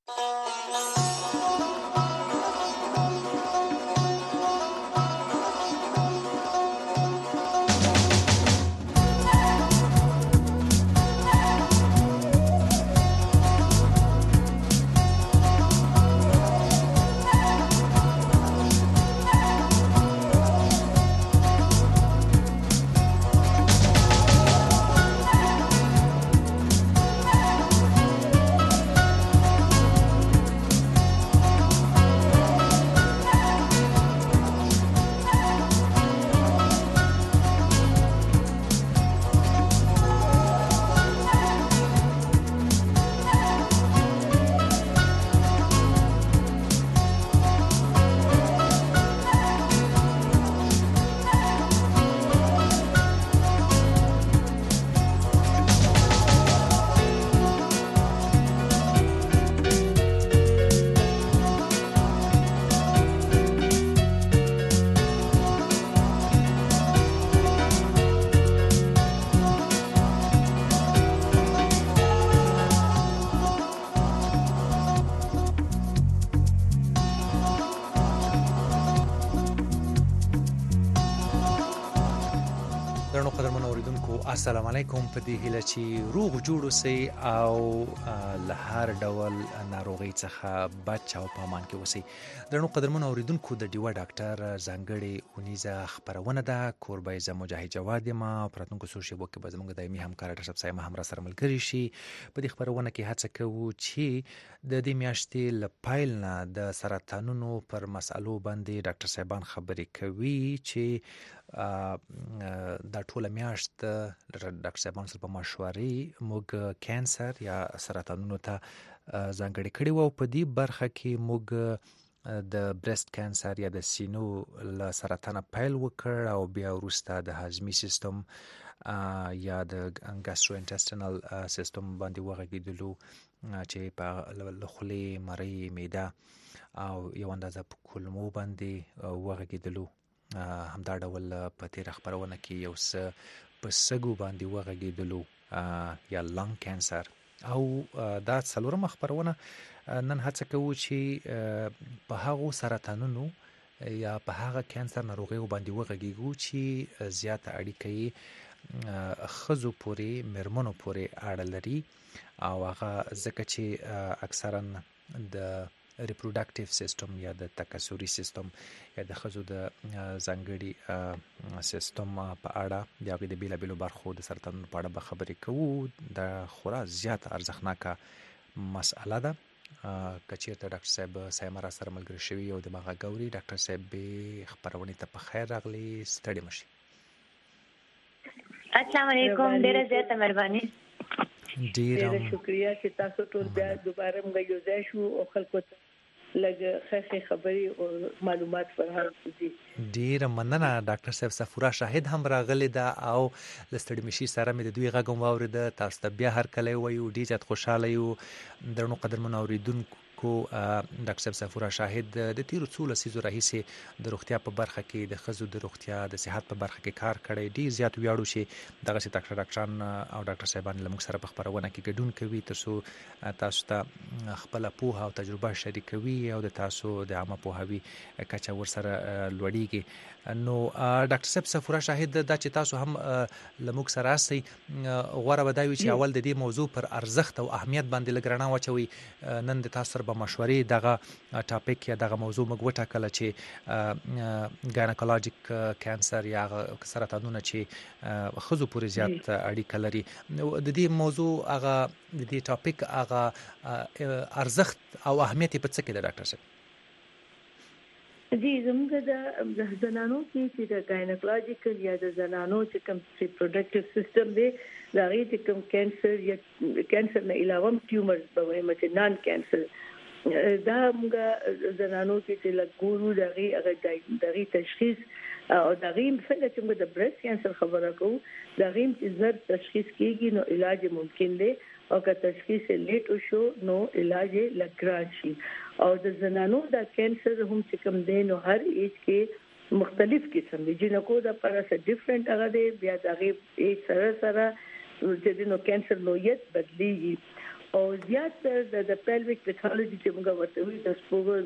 درنو قدرمنو اوریدونکو السلام علیکم. په دې هیله چې روغ جوړ اوسئ او له هر ډول ناروغۍ څخه بچ او په امان کې اوسئ. درنو قدرمنو اوریدونکو د ډیوا ډاکټر ځانګړې اونیزه خپرونه ده. کوربه زه مجاهد جواد یم. په راتلونکو څو شېبو کې به زموږ دایمي همکار ډاکټر صاحب صایم هم را سره ملګري شي. په دې خپرونه کې هڅه کوو چې د دې میاشتې له پیل نه د سرطانونو پر مسالو باندې ډاکټر صاحبان خبرې کوي چې دا ټوله میاشت ډاکټر صاحبانو سره په مشورې موږ کانسر یا سرطانونو ته ځانګړې کړې وو. په دې برخه کې موږ د برست کانسر یا د سینو له سرطانه پیل وکړ او بیا وروسته د هاضمي سیستم یا د ګاسترو انټسټینل سیستم باندې وغږېدلو چې په له خولې، مرۍ، معده او یو اندازه په کولمو باندې وغږېدلو. همدا ډول په تیره خپرونه کې یو څه په سږو باندې وغږېدلو یا لنګ کانسر. او دا څلورمه خپرونه نن هڅه کوو چې په هغو سرطانونو یا په هغه کانسر ناروغیو باندې وغږېږو چې زیاته اړیکه یې ښځو پورې، میرمنو پورې اړه لري او هغه ځکه چې اکثرا د ریپروډکټیو سیستم یا د تکثري سیستم یا د ښځو د ځانګړي سیستم په اړه د هغې د بېلابېلو برخو د سرطانونو په اړه به خبرې کوو. دا خورا زیاته ارزښتناکه مسئله ده. که چېرته ډاکټر صاحب صایم را سره ملګري شوي او د هغه ګوري، ډاکټر صاحب خپرونې ته په خیر راغلي، ستړي مه شئ. السلام علیکم. ډېره زیاته مهرباني. ډېره شکریه چې تاسو ټول بیا دوباره موږ یو ځای شو او خلکو ته لږ ښه خبرې او معلومات فراهم کړي. ډېره مننه. ډاکټر صاحب صفوره شاهد هم راغلی ده او له ستړي مشي سره مې د دوی غږ هم واورېده. تاسو ته بیا هرکلی وایو. ډېر زیات خوشحاله یو. درنو قدرمنو اورېدونکو، ډاکټر صاحب صفوره شاهد د تیرو څو لسیزو راهیسې د روغتیا په برخه کې د ښځو د روغتیا د صحت په برخه کې کار کړی. ډېر زیات ویاړو چې دغسې ډاکټران او ډاکټر صاحبان له موږ سره په خپرونه کې ګډون کوي تر څو تاسو ته خپله پوهه او تجربه شریکوي او د تاسو د عامه پوهاوي کچه ورسره لوړیږي. نو ډاکټر صاحب صفوره شاهد، دا چې تاسو هم له موږ سره یاستئ، غوره به دا وي چې اول د دې موضوع پر ارزښت او اهمیت باندې لږ رڼا واچوئ. نن د تاسو سره به مشورې دغه ټاپک یا دغه موضوع موږ وټاکله چې ګاینکولوژیک کانسر یا سرطانونه چې ښځو پورې زیات اړیکه لري. د دې موضوع هغه د دې ټاپک هغه ارزښت او اهمیت په څه کې ده ډاکټر صاحب؟ جی، زموږ د زنانو چې د ګاینکولوژیکل یا د زنانو چې کوم ریپروډکټیو سیستم دی، د هغې چې کوم کانسر یا کانسر نه علاوه هم ټیومرز به وایم چې نان کانسر، دا موږ زنانو چې لږ ګورو د هغې تشخیص او د هغې څنګه چې موږ د برست کانسر خبره کوو، د هغې چې زر تشخیص کېږي نو علاج ممکن دی، او که تشخیص لیټ وشو نو علاج لږ ګران شي. او د زنانو دا کانسر هم چې کوم دی نو هر ایج کې مختلف قسم دی. جنکو دا پر څه ډیفرنٹ هغه دی، بیا د هغې ایج سره سره چې نو کانسر نوعیت بدلیږي. او زیات د pelvic pathology چې موږ ورته وایو د سپوږو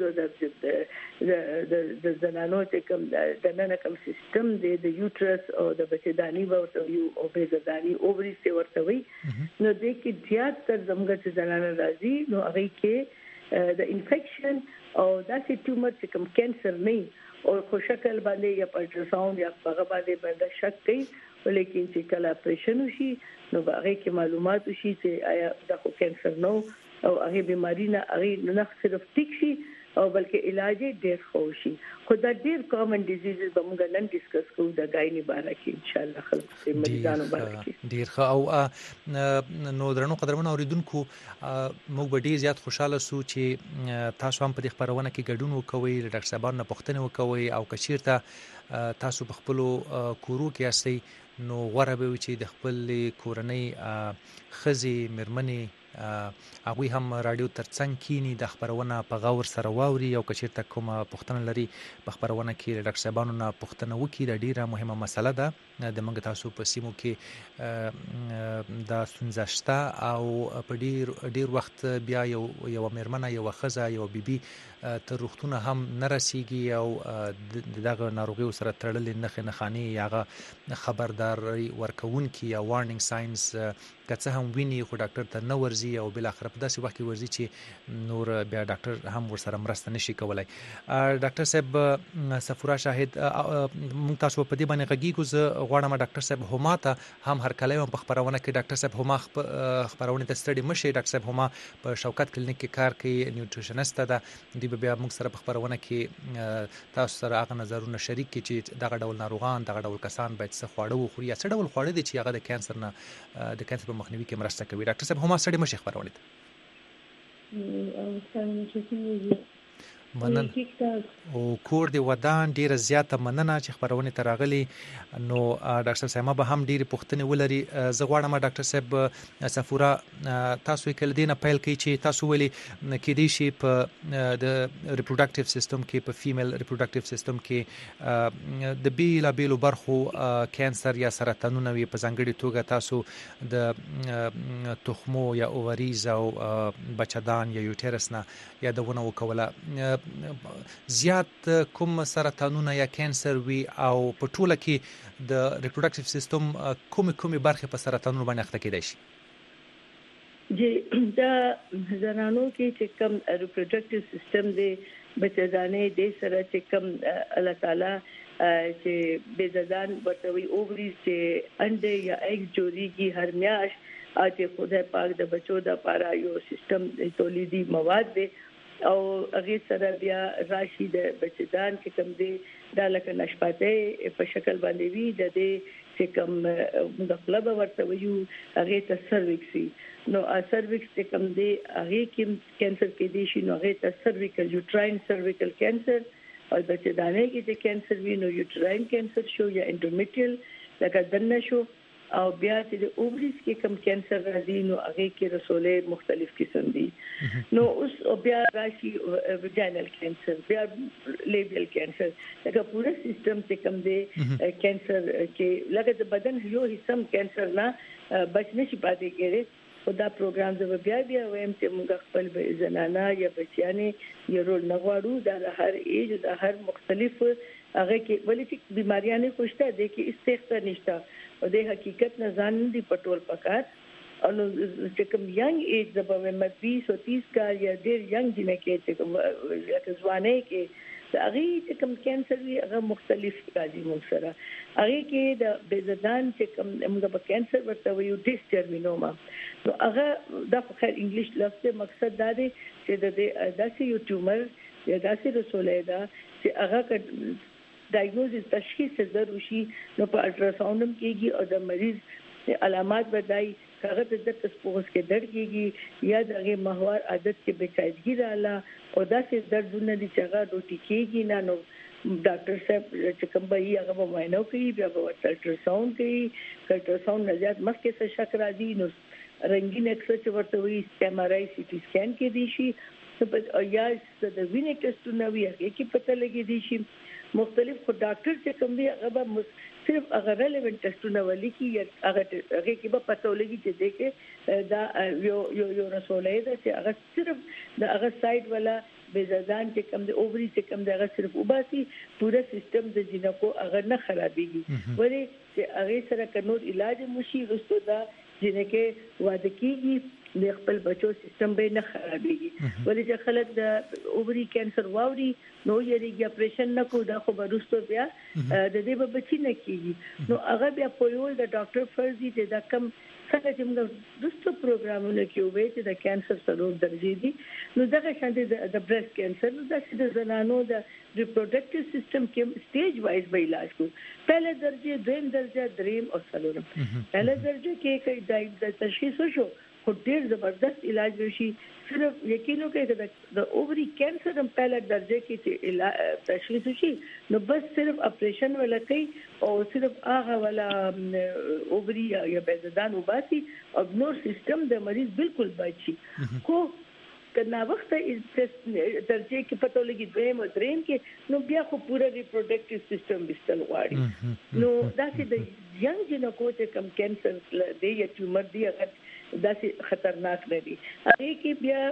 د زنانو چې کوم د نن کوم سیستم دی د یوټرس او د بچداني ورته وایو او بچداني اووري څخه ورته وایي نو د کې زیات تر زموږ چې زنانه راځي نو هغه کې د انفیکشن او داسې ټیومر چې کوم کینسر نه او خو شکل باندې یا الټراساوند یا هغه باندې شک کوي ولیکن چې کله اپریشن وشي نو هغه کې معلومات وشي چې آیا دا خو کینسر نو او هغه بیماری نه هغه نه صرف ټیک شي او بلکې علاج ډېر خو شي خو دا ډېر کامن ډیزیزز به موږ نن ډیسکس کوو د غایني باره کې ان شاء الله خلک په مریضانو باره کې ډېر ښه او نو درنو قدرمن اوریدونکو موږ به ډېر زیات خوشاله سو چې تاسو هم په دې خبرونه کې ګډون وکوي د ډاکټر صاحبانو نه پوښتنه وکوي او کچیرته تاسو په خپل کورو کې یاستئ نو غوړه به چې د خپل کورنۍ خزي مرمنې هغه هم رادیو ترڅنګ کینی د خبرونه په غور سره واوري او کچیرته کومه پوښتنه لري په خبرونه کې ډاکټر صاحبانو نه پوښتنه وکړي د ډیره مهمه مسله ده د موږ تاسو په سیمو کې د سنځشته او په ډیر وخت بیا یو مرمنه یو خزه یو بیبي تر روغتونه هم نرسيږي او دغه ناروغي سره تړلې نخاني یاغه خبردار ورکون کی یا وارنینګ ساينز کڅه هم ویني خو ډاکټر ته نه ورزي او بل اخر په داسې وخت کې ورزي چې نور بیا ډاکټر هم ورسره مرسته نشي کولای ډاکټر صاحب سفورا شاهد مونږ تاسو په دې باندې غږیږو زه غواړم ډاکټر صاحب هما ته هم هر کله په خبرونه کې ډاکټر صاحب هما خبرونه ته ستړي مشي ډاکټر صاحب هما په شوکت کلینیک کې کار کوي نیوټریشنست ده دی بیا موږ سره په خبرونه کې تاسو سره هغه نظرونه شریک کړي چې دغه ډول ناروغان دغه ډول کسان باید څه خواړه وخوري یا څه ډول خواړه دي چې هغه د کانسر په مخنیوي کې مرسته کوي ډاکټر صاحب هما سړی مشي خبرونه مننه او کور دی ودان ډیره زیاته مننه چې خبرونه تراغلي نو ډاکټر صاحب به هم ډیره پوښتنه ولري زه غواړم ډاکټر صاحب سفورا تاسو کله دینه پیل کوي چې تاسو ولي کې دي شي په د ریپروډکټیو سیستم کې په فیمیل ریپروډکټیو سیستم کې د بیلو برخو کانسر یا سرطانونه وي په ځانګړي توګه تاسو د تخمو یا اووریز او بچدان یا یوټرس نه یادونه وکوله زیات کوم سرطانونه یا کانسر وی او په ټوله کې د ریپروډکټیو سیستم کومه برخه په سرطانونو باندې اخته کېدای شي جی دا زنانو کې چې کوم ریپروډکټیو سیستم دی بچدانې د سره چې کوم الله تعالی چې بيزدان ورته اووریز چې انډه یا ایګ جوړیږي هر میاش چې خدای پاک د بچو د لپاره یو سیستم تولیدي مواد دی او هغه سره بیا راشي د بچدان کې کوم دی دا لکه نشپاته په شکل باندې وی د دې چې کوم د خپل ورته ویو هغه ته سرویکسي نو سرویکس چې کوم دی هغه کې کانسر کې دي شي نو هغه ته سرویکل یوټراین سرویکل کانسر او بچدانې کې چې کانسر وی نو یوټراین کانسر شو یا انډومیټریل لکه دنه شو او بیا چې د اووریز کې کوم کانسر راځي نو هغه کې رسوله مختلف قسم دي نو اوس بیا راشي ویجینل کانسر بیا لیبیل کانسر لکه پورا سیستم چې کوم دی کانسر کې لکه د بدن یو حصہ کانسر نه بچ نشي پاتې کېږي خدا پروګرام زو بیا وایم چې موږ خپل زنانه یا بچیانه یو رول نغواړو د هر ایج د هر مختلف هغه کې ولې چې بیماریاں خوشته دي کې استخته نشته او د حقیقت نه ځان دي پټول پکار او چې کوم ینګ ایج د په 20 او 30 کال یا ډیر ینګ دي نه کې چې کوم ځواني کې هغه چې کوم کانسر وی هغه مختلف راځي موږ سره هغه کې د بيزدان چې کوم موږ په کانسر ورته ویو ډیسټرمینوما نو هغه د خیر انګلیش لفظ مقصد دا دی چې د داسې یو ټیومر یا داسې رسوله ده چې هغه ډایګنوزس تشخیص ضروري شي نو په الټراساوند کېږي او د مریض علامات بدای هغه د تسپوس کې درد کېږي یا دغه محور عادت کې بچایدګي رااله او داسې دردونه دي چې هغه روټي کېږي نه نو ډاکټر صاحب چې کوم به هغه معاینه کوي بیا به الټراساوند کوي الټراساوند نه زیات مخکې څه شک راځي نو رنگین اکسره چې ورته وي ایم آر آی سی ټي سکین کې دي شي یا د وینې ټیسټونه وي هغه کې پته لګي دي شي مختلف خو ډاکټر چې کوم دی هغه به صرف هغه ریلیونټ ټیسټونه ولیکي یا هغه کې به پته ولګي چې دغه دا یو رسولې ده چې هغه صرف د هغه سایت ولا بزدان چې کم د اووري چې کم دغه صرف وباسي پورا سیستم د جنکو هغه نه خرابېږي ولې چې هغه سره کنور علاج مشي رسو دا جنکه واده کیږي د خپل بچو سیستم به نه خرابېږي ولې چې خلک د اووري کانسر واوري نو یې اپریشن نه کو دا خو برستو بیا د دې به بچی نه کیږي نو هغه بیا په یو د ډاکټر فرضي چې دا کم څنګه چې موږ دوستو پروګرامونه کې وې چې د کانسر سره درځي دي نو دغه شانتي د بریسټ کانسر نو د زنانو د ریپروډکټیو سیستم کې سټیج وایز به علاج کو پہله درجه دویم درجه دریم او څلورم پہله درجه کې د تشخیص شو خو ډیر زبردست علاج وشي صرف یقینو کې د اووري کانسر هم پہله درجه کې چې تشخیص شي نو بس صرف اپریشن ولا کوي او صرف هغه ولا اووري یا بزدان وباسي او نور سیستم د مریض بالکل بچي خو کنا وخت درجه کې پته لګي دویم او دریم کې نو بیا خو پورا ریپروډکټیو سیستم بستل غواړي نو دا چې د ینګ جنکو ته کم کانسر دی یا ټیومر دی هغه داسې خطرناک نه دي هغه کې بیا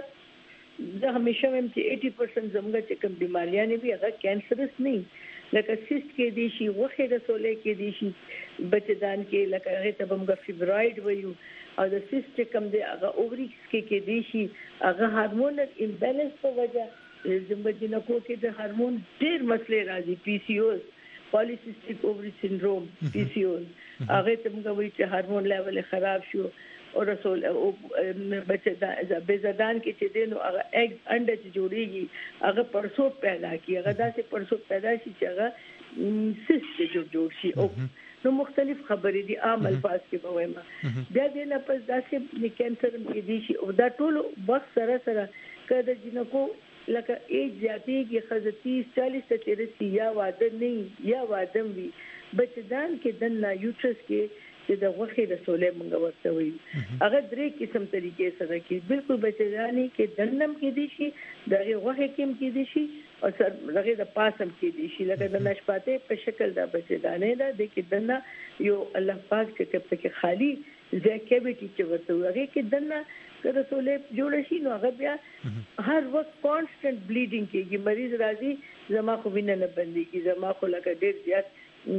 زه همیشه وایم چې 80% زموږ چې کوم بیماریاں نه وي هغه کانسرس نه لکه سیست کې دي شي وخه رسولې کې دي شي بچدان کې لکه هغه ته موږ فیبرایډ وایو او د سیست کوم دی هغه اووریکس کې دي شي هغه هورمونل امبیلنس په وجه زموږ جنکو کې د هورمون ډېر مسلې راځي پی سی اوز پالیسیسټیک اووری سنډروم پی سی اوز هغه ته موږ وایو چې هورمون لیول خراب شو او رسول او بچه بزدان کې چې دینو هغه اګ انډه چې جوړيږي هغه پرسو پیدا کی هغه داسې پرسو پیدا شي چې هغه سیست جوړ شي او نو مختلف خبرې دي عام الفاظ کې به وایم بیا دې نه پس داسې کانسر کې دي شي او دا ټول وخت سره سره کله جنکو لکه ایج زیاتې کې خزتی 40 ته 30 یا واده نه یا واده وي بچدان کې دنه یوټرس کې چې د غوخي رسولې مونږ ورته وي هغه درې قسم طریقې سره کې بالکل بچداني کې دنم کې دي شي دغه غوخي کې دي شي او سر دغه د پاسم کې دي شي لکه د نشپاته په شکل د بچدانې ده د کې دنه یو الله پاک چې په خالی ځکه کېویټي چې ورته هغه کې دنه رسولې جوړ شي نو هغه بیا هر وخت کانسټنټ بلیډینګ کېږي مریض راځي زما خو وینه نه بنديږي زما خو لکه ډېر زیات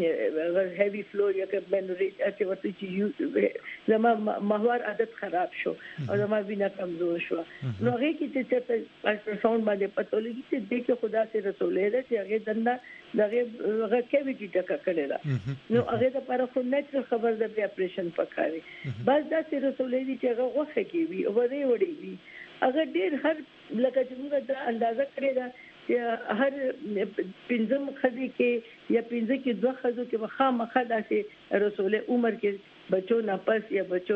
هیوی فلو یا که منوریج چې ورته چې زما ماهوار عادت خراب شو او زما وینه کمزور شو نو هغه کې چې الټراساوند باندې پته لګي چې د کې خدا سي رسولې ده چې هغه دنده دغه کېویټي ټکا کړي ده نو هغه د لپاره خو نېچرل خبر ده په اپریشن پکاري بس دا سي رسولې دي چې هغه غوښه کې وي او وړي وي هغه ډېر هر لکه چې موږ د اندازه کړی دا هر پنځم خدي کې یا پنځه کې دوه خدو کې خامخا داسې رسوله عمر کې بچو نه پس یا بچو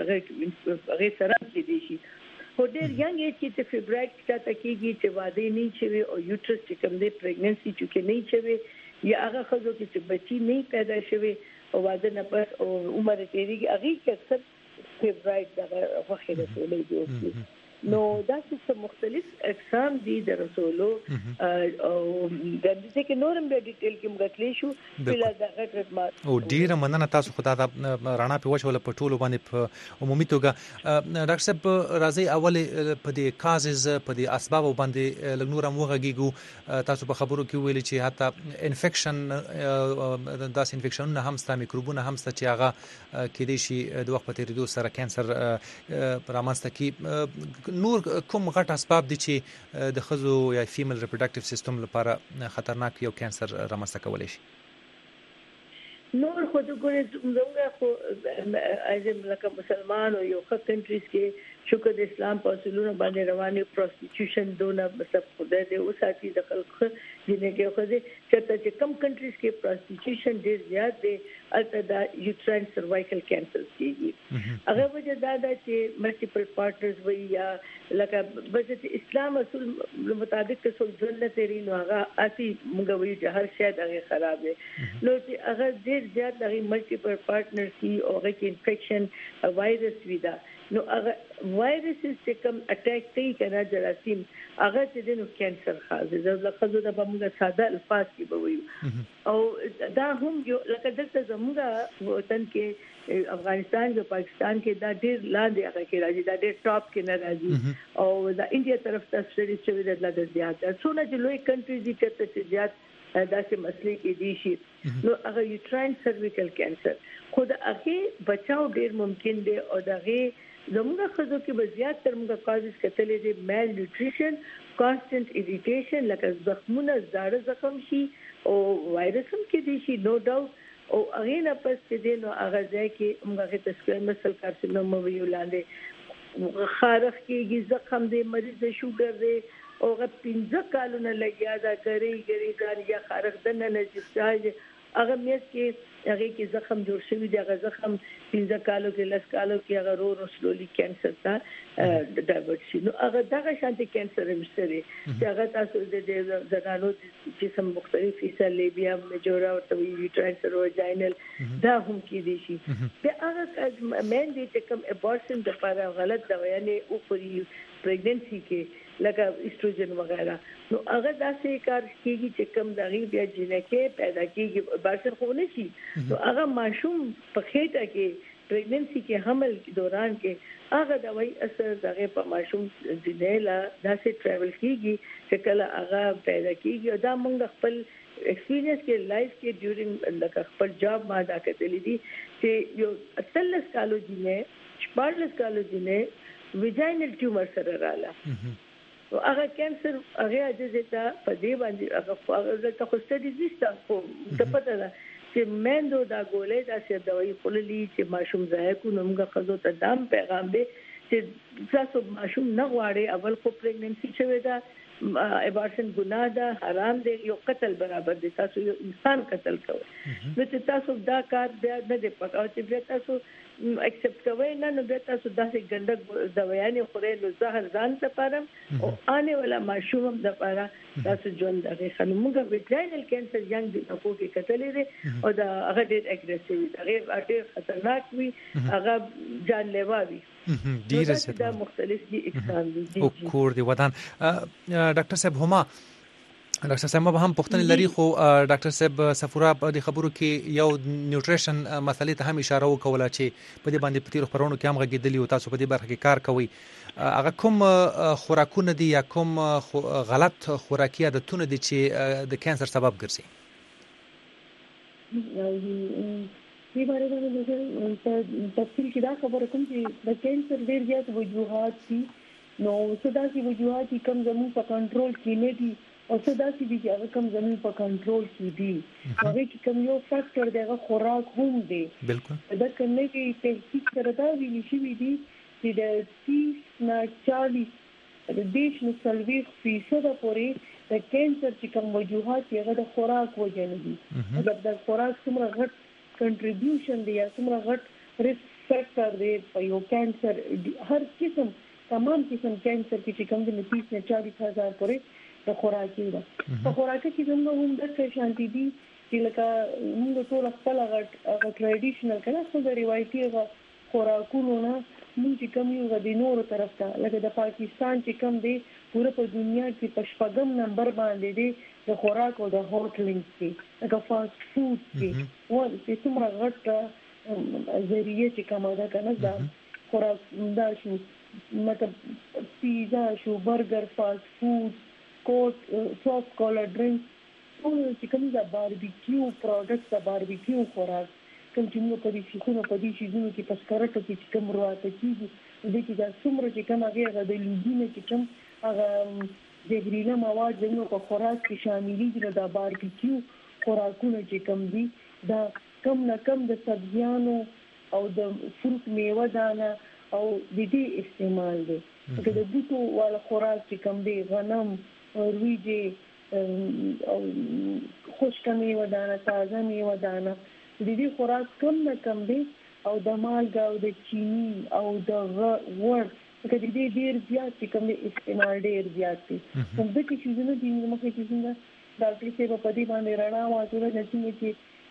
هغه سره کې دي شي خو ډېر یانګ چې فیبرایډ ته کېږي چې واده نه شي او یوټرس چې کوم دی پریګننسي چې نه شي یا هغه خدو چې بچي نه پیدا شي او واده نه پس او عمر تیریږي هغه کې اکثر فیبرایډ دغه وخت رسوله جوړ نو دا څه مختلف اقسام دي د رسولو او د دې کې نورم به ډیټیل کې موږ تللی شو بلا دغه خدمات او ډیره مننه تاسو خدای دا رانا په وښول په ټولو باندې په عمومي توګه ډاکټر صاحب راځي اول په دې کازز په دې اسباب باندې لګنور هم وغږیږو تاسو په خبرو کې ویل چې حتی انفیکشن داس انفیکشنونه هم ستا میکروبونه هم ستا چې هغه کې دي شي د وخت په تیریدو سره کانسر رامنځته کی نور کوم غټ اسباب دي چې د خزو یا فیمیل ریپروډکټیو سیستم لپاره خطرناک یو کانسر رامنځته کولای شي نور خو د ګورې زموږ خو اځم لکه مسلمان او یو ښه کنټریز کې شکر د اسلام په اصولونو باندې رواني پروستیټیوشن دونه مطلب خدای دې او ساتي د خلک جنې کې خو دې چې کم کنټریز کې پروستیټیوشن ډېر زیات دی البته دا یوټراین سروایکل کانسر کېږي هغه وجه دا ده چې ملټیپل پارټنرز وي یا لکه بس اسلام اصول مطابق که څوک ژوند نه تیري نو هغه اسی موږ وایو چې هر شی دغه خراب دی نو چې هغه ډېر زیات دغه ملټیپل پارټنرز کی او هغه کې انفیکشن وایرس وي دا نو هغه وایرس چې کوم اٹیک کوي کنه جراثیم هغه چې نو کینسر خاصه ده لکه د موږ ساده الفاظ کې به وایو او دا هم یو لکه دلته زموږ وطن کې افغانستان او پاکستان کې دا ډېر لاندې هغه کې راځي دا ډېر ټاپ کې نه راځي او دا انډیا طرف ته سټډي شوی د لږ زیات څونه چې لوی کنټریز دي چې زیات داسې مسلې کې دي شي نو هغه یوټراین سرویکل کینسر خو د هغه بچاو ډېر ممکن دی او دغه زموږ خزو کې به زیات تر موږ کازز کتلې دي مال نیوټریشن کانستنت اریټیشن لکه زخمونه زړه زخم شي او وایرس هم کې دي شي نو ډاوټ او هغه نه پس چې نو هغه ځای کې موږ ته سکویر مسل کارسینوم ویو لاندې خارخ کېږي زخم دی مریض د شوګر دی او هغه 15 کالونه لګیا دا کوي ځان یا خارخ دنه نه چې هغه مېس کې هغه کې زخم جوړ شوی دی هغه زخم 15 کالو کې 10 کالو کې هغه رو سلولي کینسر ته ډایورټ شي نو هغه دغه شانتي کینسر هم سره چې هغه تاسو د زنانو جسم مختلف حصہ لیبیا میجورا او یوټراین سروجاینل دا هم کې دي شي د هغه مین دي چې کوم ابورشن د لپاره غلط دوايانې او پرې پریګننسي کې لکه ایسټروجن وغیرہ نو هغه داسې کار کیږي چې کوم دغه بیا جنکه پیدا کیږي بارسر خو نه شي نو هغه ماشوم په خېټه کې پریګننسي کې حمل دوران کې هغه دوايي اثر دغه په ماشوم جنیلا داسې ټریول کیږي چې کله هغه پیدا کیږي دا موږ خپل ایکسپیرینس کې لایف کې ډیورینګ لکه خپل جاب ما دا کتلې دي چې یو 30 کالو جنې 14 کالو جنې ویجاینل ټیومر سره رااله او هغه کینسر هغه اجازه په دې باندې هغه ته خو ستدي نشته خو ته پته ده چې مندو دا ګولې دا چې دوايي خللي چې ماشوم ځای کو نو موږ خزو ته دام پیغام دی چې تاسو ماشوم نه غواړي اول خو پریګننسي شوی دا ابورشن ګناه ده حرام دی یو قتل برابر دی تاسو یو انسان قتل کوئ نو چې تاسو دا کار نه دی پکاو چې تاسو ایکسپټ کوئ نه بیا تاسو داسې ګنده دوايانې خورئ نو زهر ځان ته پارم او آنے والا معشوم هم د پاره تاسو ژوند دغه خنموږه ویجاینل کینسر ینګ د اکو کې کتلې دي او دا هغه ډېر اګریسیو دی هغه ډېر خطرناک وي هغه جانلیوا وي ډېر دا مختلف دي اقسام دي او کور دی ودان ډاکټر صاحب هما ډاکټر صاحب هم پوښتنه لري خو ډاکټر صاحب صفورا د خبرو کې یو نیوټریشن مسلې ته هم اشاره وکوله چې په دې باندې په تیر خبرونو کې هم غږیدلی او تاسو په دې برخه کې کار کوئ هغه کوم خوراکونه دي یا کوم غلط خوراکي عادتونه دي چې د کانسر سبب ګرځي په باره باندې تفصیل کې دا خبره کوم چې د کانسر ډېر زیات وجوهات دي نو څه داسې وجوهات کوم زموږ په کنټرول کې نه دي او څه داسې دي چې هغه کوم زموږ په کنټرول کې دي هغه کې کوم یو فاکټر دی هغه خوراک هم دی بالکل دا کومه کې تحقیق سره دا ویل شوی دی چې د 30 نه 40 د دیش نو 30% پورې د کانسر چې کوم وجوهات هغه د خوراک وجه نه دي مطلب د خوراک څومره غټ کنټریبیوشن دی یا څومره غټ ریسک فیکٹر دی په یو کانسر هر قسم تمام قسم کانسر کې کوم د 30 نه 40,000 پورې د خوراکي ده په خوراکي کې زموږ هم د څه شانتي دي چې لکه موږ ټول خپل هغه ټریډیشنل کنه خو د روایتي خوراکونو نه موږ کوم یو د نورو طرف ته لکه د پاکستان چې کوم دی پوره په دنیا کې په شپږم نمبر باندې دی د خوراک او د هوټلینګ کې لکه فاست فود کې او چې څومره غټ ذریعہ چې کومه ده کنه دا خوراک دا شو مطلب پیزا شو برګر فاست فود کوټ سافټ کولر ډرینک ټول چې کوم دا باربیکیو پروډکټس دا باربیکیو خوراک کوم چې موږ په دې شیخونو په دې شیزونو کې پسکرټو کې چې کوم رواته کیږي د دې کې دا څومره چې کوم هغه د لوګینه چې کوم هغه زهرجن مواد زموږ په خوراک کې شاملې دي دا باربیکیو خوراکونه چې کوم دي دا کم نه کم د سبزیانو او د فروټ میوه دانه او د دې استعمال دی چې د بوټو ولا خوراک چې کوم دی غنم وريجي او خشک میوه دانه تازه میوه دانه د دې خوراک کم نه کم دی او د مالګه او د چینی او د غوړ چې د دې ډیر زیات کوم استعمال ډیر زیات دي کوم د کې چې نه دي مخکې چې څنګه ډاکټر صاحب په دې باندې رڼا واچوله چې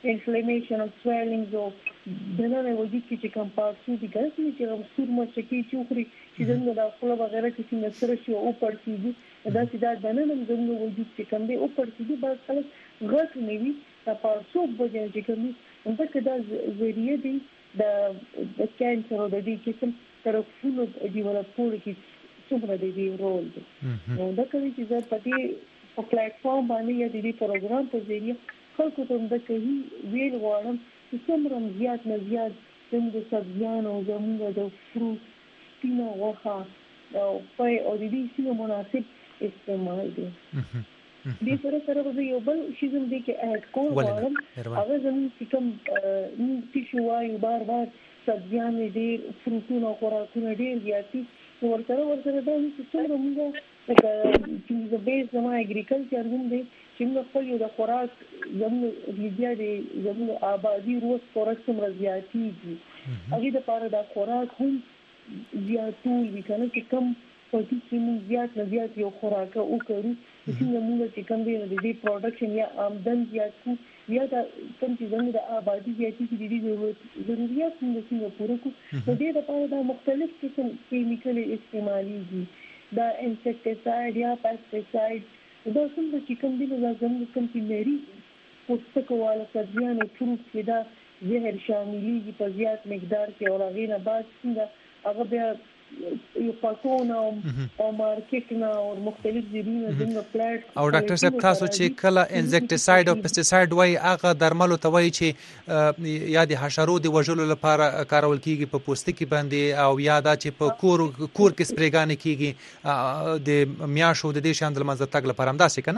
انفلیمیشن او سویلینګز او دنه وجود کې چې کوم پارټس دي ګرځي چې هم سورمه چکی چوخري چې زموږ د خپل وغیرہ چې څنګه سره شي او پړسیږي دا چې دا دنه زموږ وجود چې کوم دی او پړسیږي بس خلک غټ نه وي دا پارټس وګورئ چې کوم دا کدا ذریعہ دی د کانسر او د دې قسم طرفونو ډیولپول کې څومره دی رول دی نو دا کوي چې زه په دې پلیټ فارم باندې یا د دې پروګرام په ذریعہ خلکو ته د کوي ویل غواړم چې څومره زیات نه زیات زموږ سبزیان او زموږ د فروټ سپینه غوښه او پای او د دې سیمه مناسب استعمال دی دې سره به یو بل شي زم دي کې اډ کوم غواړم هغه زموږ چې کوم تیشو وایو بار سبزیان دې فروټونه او خوراکونه ډېر زیاتي ورسره دا چې څومره موږ چې د بیس زما اګریکلچر هم دی چې موږ خپل یو د خوراک زموږ بیا د زموږ آبادي روز خوراک څومره زیاتېږي هغې دپاره دا خوراک هم زیاتول وي که نه چې کم په دې کې موږ زیات نه زیات یو خوراکه وکړو څنګه موږ چې کوم دی نو د دې پروډکشن یا آمدن زیات کړو یا دا کوم چې زموږ د آبادي زیاتېږي د دې ضرورت موږ څنګه پوره کړو د دې لپاره دا مختلف قسم کیمیکل استعمالیږي دا انسیکټیساید یا پیسټیساید دا څنګه چې کوم دی نو زموږ کوم کیمیري پوستکو والا سبزیان او فروټ کې دا زهر شاملېږي په زیات مقدار کې او هغې نه بعد څنګه هغه بیا یو پاکونه او مارکیټ نه او مختلف ځایونه زموږ پلاټ او ډاکټر صاحب تاسو چې کله انسیکټیساید او پیسټیساید وایي هغه درملو ته وایي چې یا د حشرو د وژلو لپاره کارول کیږي په پوستکي باندې او یا دا چې په کور کې سپریګانې کیږي د میاشو د دې شان د لمنځه تګ لپاره همداسې که نه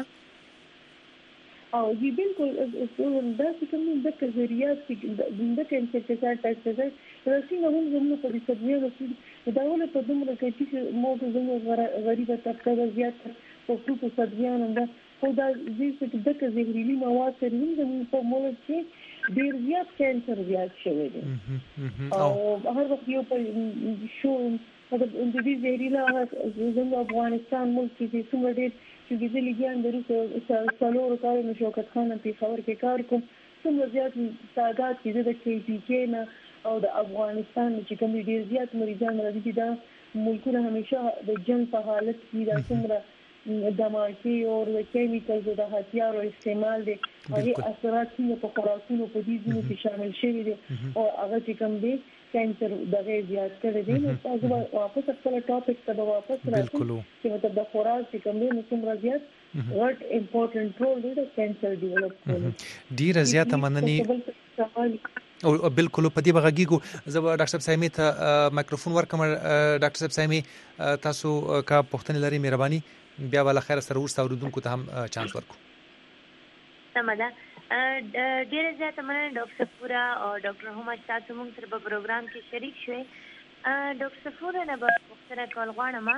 او جی بالکل دا چې کوم د ذریعہ د انسیکټیساید پیسټیساید راځي نو موږ په دې سبزیانو کې دا ولې په دومره کې چې موږ زموږ غریبه طبقه زیات په فروټو سبزیانو دا خو دا چې د زهرجن مواد سره زموږ په ملک کې ډېر زیات کانسر زیات شوی دی او هر وخت یو په شو د دې زهرجن زموږ افغانستان ملک کې څومره ډېر چې د لګیان درو څلورو کارونو شوکت خان په خبر کې کار کوم څومره زیات تعداد کې د KPK نه او د افغانستان چې کوم ډیر زیات مریضان راځي دا ملکونه همیشه د جنگ په حالت کې دا څومره دماکي او د کیمیکلز د هتیارو استعمال دي هغه اثرات یې په خوراکونو په دې ځینو کې شامل شوي دي او هغه چې کوم دي کانسر دغه زیات کړی دی نو تاسو واپس خپل ټاپک ته واپس راځئ چې مطلب د خوراک چې کوم دی نو څومره زیات غټ امپورټنټ رول دی د کانسر ډیولپ کولو ډیره زیاته مننه او بالکل په دې بغږیږو زه ډاکټر صاحب سایمي ته مایکروفون ورکوم ډاکټر صاحب سایمي تاسو کا پوښتنه لري مهرباني بیا ول خیر سره ورسته اوریدونکو ته هم چانس ورکو سمدا ډیره زیاته مننه ډاکټر صفورا او ډاکټر همت تاسو موږ سره په پروګرام کې شریک شوي ډاکټر صفورا نه به پوښتنه کول غواړم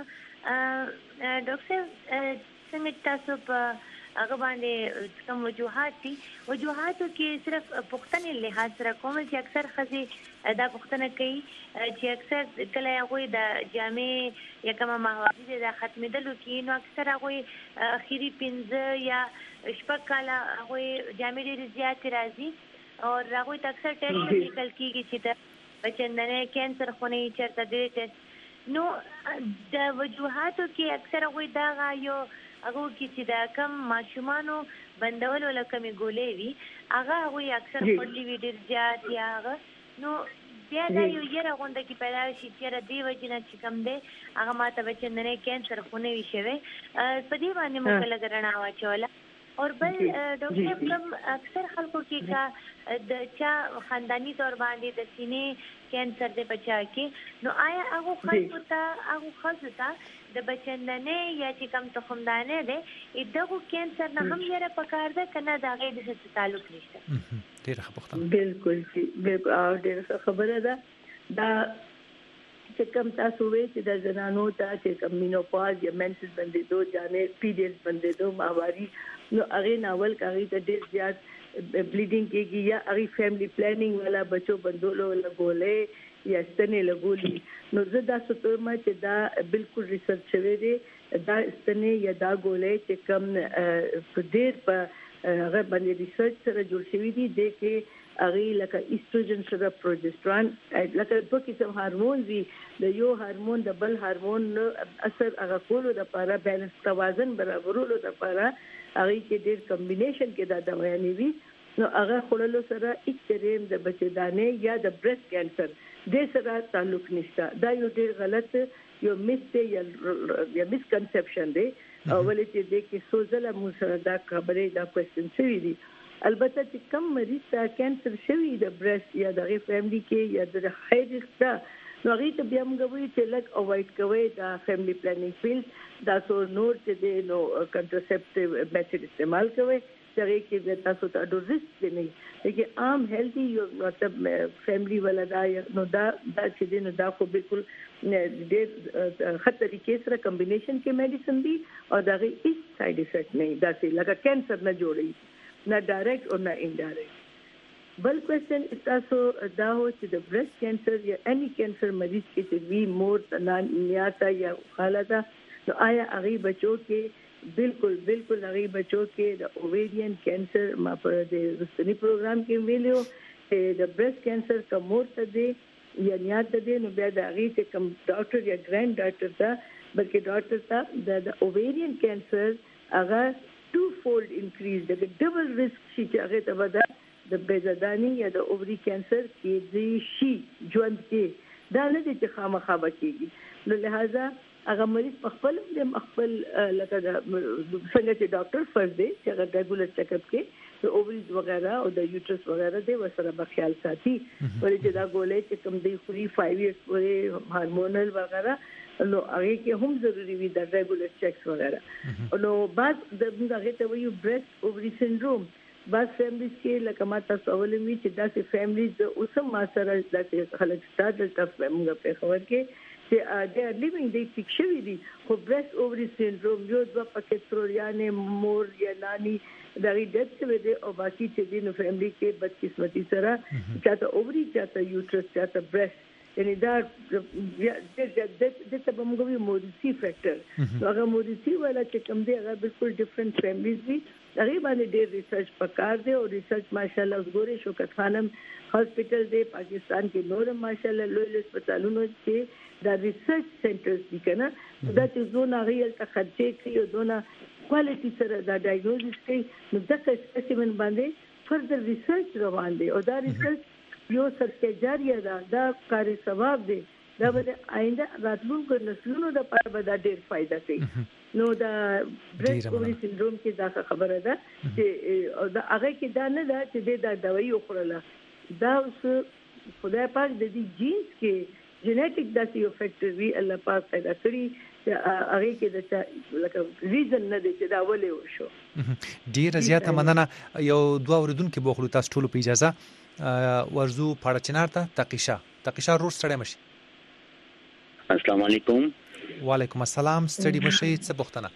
ډاکټر څنګه تاسو په هغه باندې کوم وجوهاتو کې صرف پوښتنې لحاظ سره کوم چې اکثر ښځې دا پوښتنه کوي چې اکثر کله هغوی د جامې یا کومه مهوازي د ختمېدلو کې نو اکثر هغوی اخري 15 یا شپږ کاله هغوی جامې ډېرې زیاتې راځي او هغوی ته اکثر ټیسټ لیکل کېږي چې د بچندنۍ کینسر خونې چېرته دی ټیسټ نو د وجوهاتو کې اکثر هغوی دغه یو هغه کې چې دا کم ماشومانو بندولو لکمې ګولې وي هغه اکثر خورلي وي ډېر زیات یا هغه نو بیا دا یو یره غونډه کې پیدا شي چې د دې وجې نه چې کم دی هغه ماته بچندنۍ کینسر خونې وي شوی په دې باندې موږ لږ رڼا واچوله اور بل ډاکټر کم اکثر خلکو کې کا د چا خاندانی تور باندې د سینې کینسر د بچا کې نو آیا هغه خلکو ته د بچندنۍ یا چې کم تخمدانه ده دغه کینسر نه هم یې پکار ده کنه دا غي د څه تعلق نشته ډیره خبره بالکل ډیره خبره ده دا چې کم تاسو وې چې د زنانو ته چې کم مینوپاز یا منسز بندیدو جامې پیریډز بندیدو ماواري نو هغه ناول هغه ته ډیر زیات بلیډینګ کېږي یا هغه فیملی پلانینګ والا بچو بندولو لګولې یا ستنې لګولې نو زه دا ستوم چې دا بالکل ریسرچ شوی دی دا ستنې یا دا ګولې چې کم په ډیر په هغه باندې ریسرچ سره جوړ شوی دی د کې هغه لکه ایستروجن سره پروجسترون لکه په کیسه هورمون دی د یو هورمون د بل هورمون اثر هغه کولو د لپاره بیلانس توازن برابرولو د لپاره هغه کې ډېر کمبینیشن کې دا دوايانې وي نو هغه خللو سره اکثریم د بچدانه یا د بریسټ کانسر د سره تعلق نشته دا یو ډېر غلط یو میس یا مسکنسپشن دی او ولې چې د کې سوزله مو سره دا خبره دا کوېسچن شوی دی البته چې کم مریض ته کانسر شوی د بریسټ یا د فیملی کې یا د هاي ریسک نو هغه ته بیا موږ وایو چې لک اوایډ کوي دا فیملی پلانینګ فیلډ دا سو نور چې نو کنټرسپټیو میثډ استعمال کوي چې کې تاسو ته ډور ریسک دی نه چې عام هیلتي یو مطلب فیملی ولا دا نو دا چې نو دا خو بالکل ډېر خطرې کې سره کمبینیشن کې میډیسن دی او دا هیڅ ساید افیکټ نه دا چې لکه کانسر نه جوړي نه ډایرکټ او نه انډایرکټ بل کوېسچن تاسو دا هو چې د بریسټ کانسر یا اني کانسر مریض کې چې وی مور تنان نیاتا یا حالتا نو آیا هغه بچو کې بالکل هغه بچو کې د اوویرین کانسر ما پر د رستنی پروګرام کې ویلو چې د بریسټ کانسر کا مور ته دی یا نیاتا دی نو بیا د هغه چې کوم ډاکټر یا ګرینډ ډاکټر ته بلکې ډاکټر ته د اوویرین کانسر هغه ټو فولډ انکریز د ډبل ریسک چې هغه ته ودا د بیزادانی یا د اووري کانسر کې د شي ژوند کې دا نه دي چې خامخا بچيږي نو لہذا هغه مریض په خپل لکه څنګه چې ډاکټر فرض دی چې هغه ریګولر چیک اپ کې د اووریز وغیرہ او د یوټرس وغیرہ دی ورسره به خیال ساتي ولې چې دا ګولې چې کوم دی خوري 5 ایئرز پورې هورمونل وغیرہ نو هغه کې هم ضروری وي د ریګولر چیکس وغیرہ نو بعد د هغه ته ویو بریسټ اووري سنډروم بعض فیملیز کې لکه ما تاسو اولم وی چې داسې فیملیز اوسم ما سره داسې خلک ستاسو ته موږ په خبر کې چې they are living they ټیک شوی دي خو بریسټ اووري سنډروم یو د پکې تروریانه مور یا نانی دا ډېر څه دی او باقي چې د فیملی کې بدقسمتي سره چاته اووري چاته یوټرس چاته بریسټ یعنی دا د تبمغوي مودسي فیکٹر هغه مودسي ولا چې کوم دی هغه بالکل ډیفرنٹ فیملیز دي هغه باندې ډېر ریسرچ پکار دی او ریسرچ ماشاءالله وګورئ شوکت خانم هاسپټل دی پاکستان کې نور ماشاءالله لوی هسپتالونو کې دا ریسرچ سنټرز دي کنه دا چې زونه غیل ته خرچې کوي او دونه کوالټي سره دا ډایګنوزس کوي نو دا سپیسیمن باندې فردر ریسرچ روان دی او دا ریسرچ یو سرکه جاریه دا کاری ثواب دی دا به آینده راتلونکو نسلونو د لپاره به دا ډیر فائدہ کوي نو دا بریسټ اووري سنډروم کې دا خبره ده چې دا هغه کې دا نه ده چې دا دوايي وخورله دا اوس خدای پاک د دې جینز کې جینیټیک داسې یو فیکټر وی الله پاک پیدا کړی هغه کې د لکه ریزن نه دی چې دا ولې وشو ډیر زیاته مننه یو دوه اوریدونکو به خلک تاسو ټول په اجازه ورزو پاړه چنار ته تقیشا روز سره مشي السلام علیکم وعلیکم السلام ستړي مشي څه پوښتنه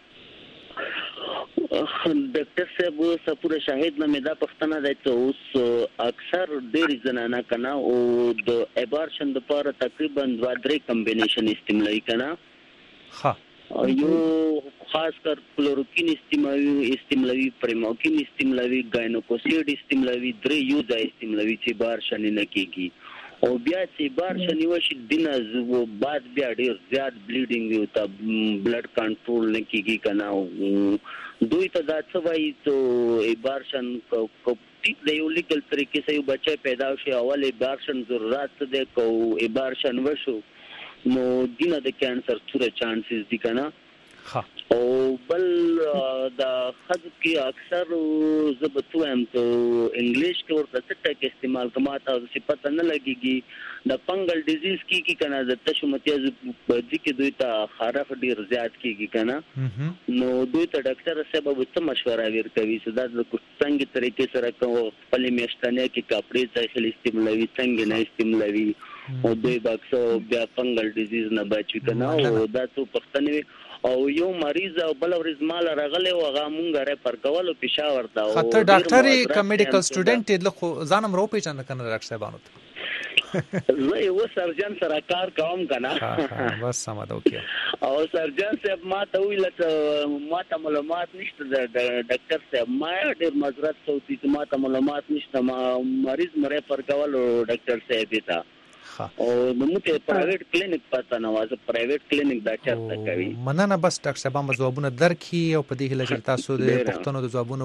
ډاکټر صاحب سپوره شاهد نه مې دا پوښتنه ده چې اوس اکثر ډېر زنانه کنه او د ابارشن د لپاره تقریبا 2-3 کمبینیشن استعمالوي کنه ها یو خاص کر کلوروکین استعمالوي پریموکین استعمالوي گاینوکوسیډ استعمالوي درې یو ځای استعمالوي چې بارشن نه کیږي او بیا چې بارشن وشي دینه زو بعد بیا ډیر زیات بلیډینګ یو ته بلډ کنټرول نه کیږي کنه دوی ته دا څه وایي ته بارشن کو د یو لیګل طریقې سره یو بچی پیدا شي اول بارشن ضرورت ده کو بارشن وشو نو دینه د کانسر څوره چانسز دي کنه ها او بل دا خد کې اکثر زبطو هم ته انګلیش کې ورته څه استعمال کما ته څه پته نه لګيږي د فنګل ډیزیز کې کنه د تشمتیاز په دې کې دوی ته خارف ډیر زیات کیږي کنه نو دوی ته ډاکټر صاحب څه مشوره ورکوي چې دا د څنګه طریقې سره کوو خپل میشتنه کې کپړې ځای استعمالوي څنګه نه استعمالوي او دوی باکسو بیا فنګل ډیزیز نه بچي کنه او دا څه پښتنوي او یو مریض او بل ورځ مال راغله او هغه مونږه ر پر کولو پېښور دا خاطر ډاکټر ک میډیکل سټوډنټ له ځانم رو پیژنه کنه ډاکټر صاحبانو زه یو سرجن سره کار کوم کنه بس سم ده اوکې او سرجن صاحب ما ته ویل ته ما ته معلومات نشته د ډاکټر صاحب ما ډېر معذرت کوي چې ما ته معلومات نشته ما مریض مړ پر کول ډاکټر صاحب ته او موږ ته پرایویټ کلینیک پاتہ نه وازه پرایویټ کلینیک دا چرته کوي مننه بس ډاکټر صاحب هم ځوابونه درکې او په دې هیله چې تاسو د پښتنو د ځوابونو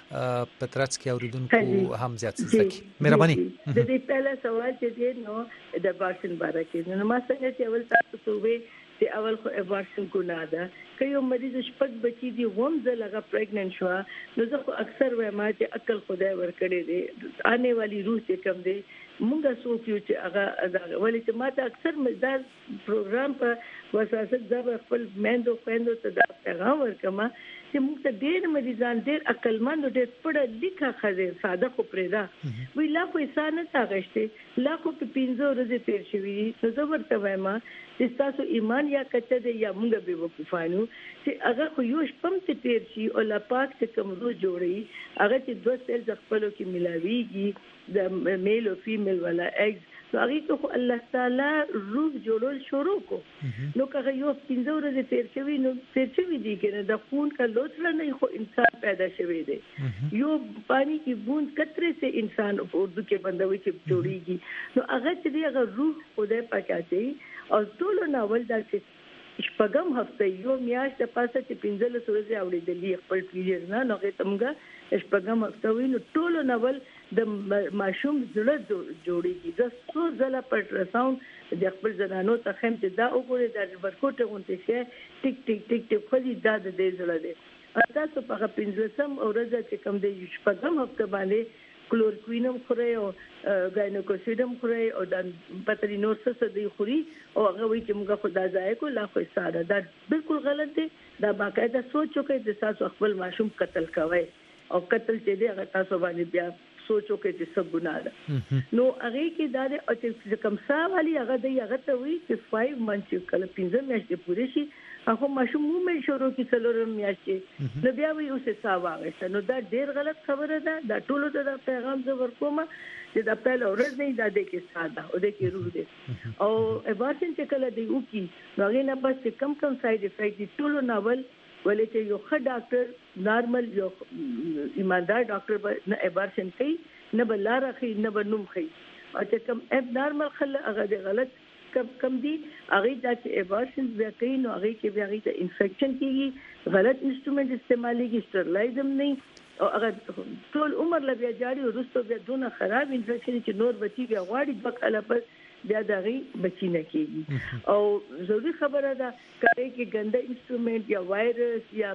پترڅ کې اوریدونکو هم زیات څه مهرباني د دې پهلا سوال چې دی نو د بارشن باره کې نو ما څنګه چې اول تاسو وې چې اول خو ابارشن ګناه ده که یو مریض شپږ بچي دي هم ځلغه پریګننټ شو نو زه خو اکثر وایم چې عقل خدای ورکړي دي آنے والی روح چې کم دی مونږه سوچو چې هغه ولې چې ما ته اکثر مزدار پروګرام په وساسه د خپل مېندو خويندو ته دا پیغام ورکما چې موږ ته ډېر مریضان ډېر عقلمند ډېر پړه لیکه خزه ساده خو پرېدا وی لا خو انسان ته غشته لا خو په 15 ورځې تیر شوی نو زه ورته وایم چې تاسو ایمان یا کچه دی یا موږ به وقفانو چې هغه خو یو شپم ته تیر شي او لا پاک څخه کومو جوړي هغه چې دوه سیل خپلو کې ملاويږي د میل او فیمیل ولا ایگز نو هغه خو الله تعالی روح جوړول شروع کو نو که یو 15 ورځې تیر شوی نو تیر شوی دی کنه د خون کا لوثله نه خو انسان پیدا شوی دی یو پانی کی بوند قطره سے انسان اردو کې بندوي چې جوړیږي نو هغه چې هغه روح خدای پاک اچي او ټول ناول دا چې شپږم هفته یو میاشت د پاسه چې 15 ورځې اوریدلې خپل پیریډ نه نوغه تمګه شپږم هفته وینو ټول ناول د ماشوم زړه جوړیږي د څو ځله پر رساوند د خپل زنانو ته خم چې دا وګوري د ورکوټه غونډه شي ټیک ټیک ټیک ټیک خو دا د دې زړه دی تاسو په 15 ورځې چې کوم د شپږم هفته باندې کلورکوینم خوري او غاینوکوسیډم خوري او د پترینور څه دی خوري او هغه وی چې موږ خدای ځای کو لا خو ساده دا بالکل غلط دی دا باقاعده سوچو کې د تاسو خپل ماشوم قتل کوي او قتل چې دی هغه تاسو باندې بیا سوچو کې چې څه ګناه ده نو هغه کې دا او چې کوم څه والی هغه دی هغه ته وی چې 5 منث کله 15 میاشتې پوره شي هغه ماشوم مومن شروع کی څلورم میاشتې نو بیا وی اوسه ساواغه نو دا ډیر غلط خبره ده دا ټول ته دا پیغام زه ورکوم چې دا په لورز نه دا د کې ساده او د کې روح دي او ابارشن چې کله دی او کی نو هغه نه بس کم ساید افیکټ دي ټول ناول ولې چې یو ښه ډاکټر نارمل یو ایماندار ډاکټر نه ابارشن کوي نه بلار اخی نه بنوم کوي او چې کم اب نارمل خل هغه دی غلط کم دي هغه د ابارشن بیا کوي نو هغه کې بیا د انفیکشن کیږي غلط انسټرومنت استعماليږي سټرلایزم نه او هغه ټول عمر لږه جاری ورستو بیا دونه خراب انفیکشن چې نور بچي بیا غواړي بکاله پس بیا دغه بچی نه کیږي او ضروري خبره ده کله کې ګنده انسټرومنت یا وایرس یا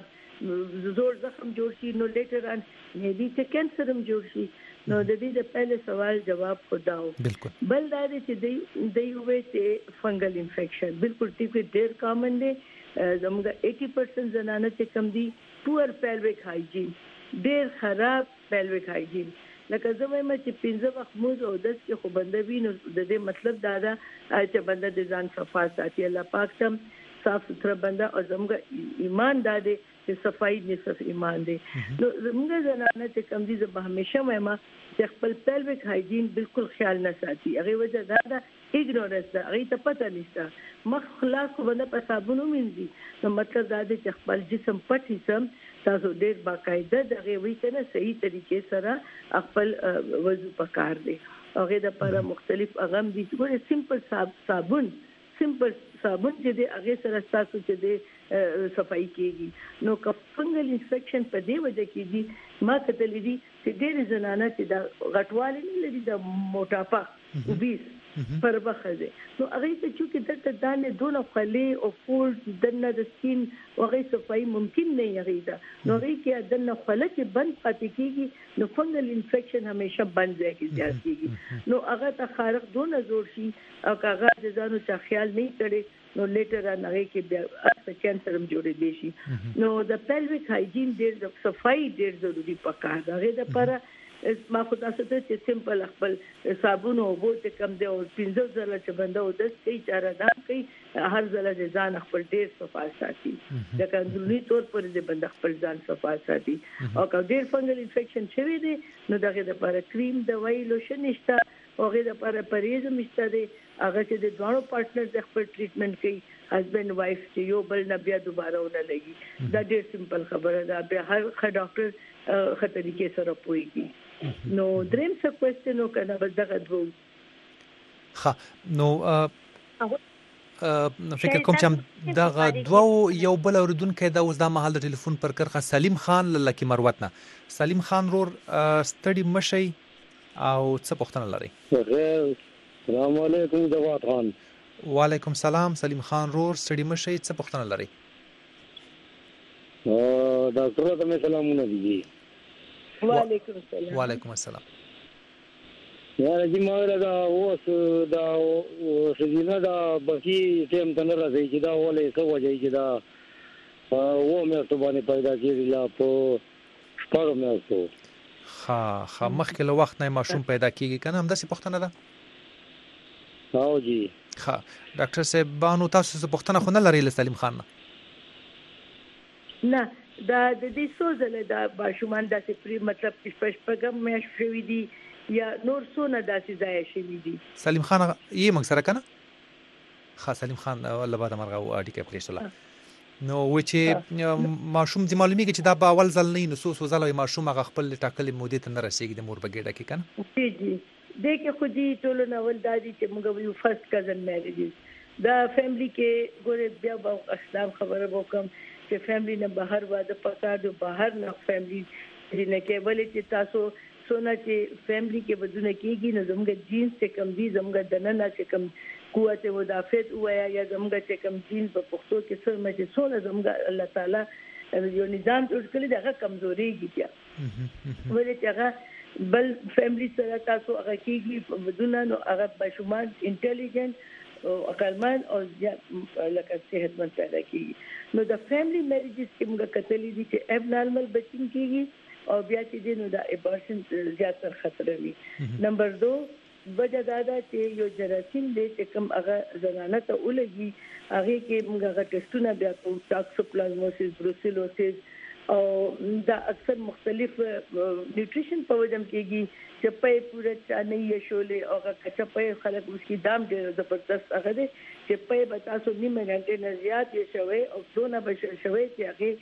زور زخم جوړ شي نو لیټر ان مې دې چې کینسر هم جوړ شي نو د دې د پهله سوال جواب خداو بالکل بل دا دې چې دی وې چې فنګل انفیکشن بالکل ټیپ ډېر کامن دی زموږ 80% زنانه چې کم دي پور پیلویک هایجین ډېر خراب پیلویک هایجین لکه زه وایم چې 15 وخت موز او 10 کې خو بنده ویني د دې مطلب دا ده چې بنده د ځان صفا ساتي الله پاک سم صاف سوتره بنده او زموږ ایمان دا دی چې صفائی نصف ایمان دی نو زموږ زنانه چې کم دي زه به همیشه وایم چې خپل پیلویک هایجین بالکل خیال نه ساتي هغه وجه دا ده اګنورنس ده هغه ته پته نشته مخ خلاص خو بنده په صابونو مینځي نو مطلب دا دی چې خپل جسم پټ سم تاسو ډېر باقاعده دغه وی کنه صحیح طریقې سره خپل وضو پکار دی هغه د لپاره مختلف اغم دي ګوره سمپل صابون چې د هغه سره تاسو چې د صفائی کیږي نو فنګل انفیکشن په دې وجه کې دي ما کتلې دي چې ډېر زنانه چې د غټوالي نه لري د موټاپا وبیس پر بخزه نو هغه ته چې دلته دانه دونه خلې او فولډ دنه د سکین هغه صفائی ممکن نه یریدا نو هغه کې دنه خلې چې بند پاتې کیږي نو فنګل انفیکشن همیشه بند ځای کې ځای کیږي نو هغه ته خارق دونه زور شي او هغه ځانو چې خیال نه کړي نو لیټر هغه کې بیا کینسر هم جوړې دي شي نو د پیلویک هایجین ډېر صفائی ډېر ضروری پکار ده هغه لپاره ما خو تاسو ته چې سمپل خپل صابون او بو چې کم دی او 15 ځله چې بنده او 10 کې چاره دا کوي هر ځله ځان خپل ډېر صفا ساتي دا کاندونی تور پر دې بنده خپل ځان صفا ساتي او که ډېر فنګل انفیکشن شوی دی نو دغه لپاره کریم دوايي لوشن نشته او هغه لپاره پریز مشته دي هغه چې د دوه پارټنر د خپل ټریټمنټ کوي هسبند وایف چې یو بل نه بیا دوباره ونه لګي دا ډېر سمپل خبره ده بیا هر ډاکټر خطرې کې سره پويږي نو دریم څه کوېسچن وکړه بس دغه دوه ها نو فکر کوم چې دغه دوه یو بل اوریدونکو دا اوس د محل د ټلیفون پر کرخه سلیم خان لکه مروت نه سلیم خان رور ستړي مشي او څه پوښتنه لري السلام علیکم جواد خان وعلیکم سلام سلیم خان رور ستړي مشي څه پوښتنه لري ډاکټر ته سلامونه دي وعلیکم السلام یا جی موږ دا اوس دا سجینه دا بکی ټیم ته راځي چې دا ولې څه وجه چې دا و مې ته باندې پیدا کیږي لا په سپارو مې اوسو ها مخکې له وخت نه ماشوم پیدا کیږي کنه هم داسې پوښتنه ده او جی ها ډاکټر صاحب بانو تاسو څه پوښتنه خو نه لري له سلیم خان نه دا د دې سوزله دا ماشومان داسې پری مطلب چې پښپګم مې شوې دي یا نور څونه داسې ځای شوي دي سلیم خان یې موږ سره کنه ها سلیم خان الله بعد مرغه اډیکه پلیسولا نو چې ماشوم د معلومیږي چې دا په اول ځل نه نسوس وزلوي ماشوم هغه خپل ټاکلې مودې ته نه رسیږي د مور بګیډه کې کنه جی دغه خو دې ټولو نو دادی چې موږ یو فرست کزن میریجز دا فیملی کې ګوره بیا به اسلام خبره وکم چې فیملی نه بهر واده پکاره بهر نه فیملی دې نه کې ولې چې تاسو سونا چې فیملی کې بدونه کېږي نو زموږ جینز چې کم دي زموږ دننه چې کم قوت مدافعت وایا یا زموږ چې کم جینز په پښتو کې څه مې سونا زموږ الله تعالی یو نظام جوړ کړی دغه کمزوري کیږي ولې چې هغه بل فیملی سره تاسو هغه کېږي بدونه نو هغه بشمال انټيليجنت او عقلمن او لکه صحتمند پیدا کیږي نو د فیملی میریجز کې موږ کتلې دي چې ابنارمل بچین کیږي او بیا چې دینو دا ابورشن زیاتره خطر وي نمبر 2 وجه دا ده چې یو جراثیم دی چې کوم هغه زنانه ته ولګي هغه کې موږ هغه ټیسټونه بیا کوو ټاکسوپلازموسیس بروسیلوسیس او دا اکثر مختلف نیوټریشن په وجه کېږي چې په پوره چانه یې شولې او هغه په خلک مسکی دام ډېر زبردست هغه دی چې په تاسو نیمه غنټه نه زیات یې شوي او دونه بشر شوي چې هغه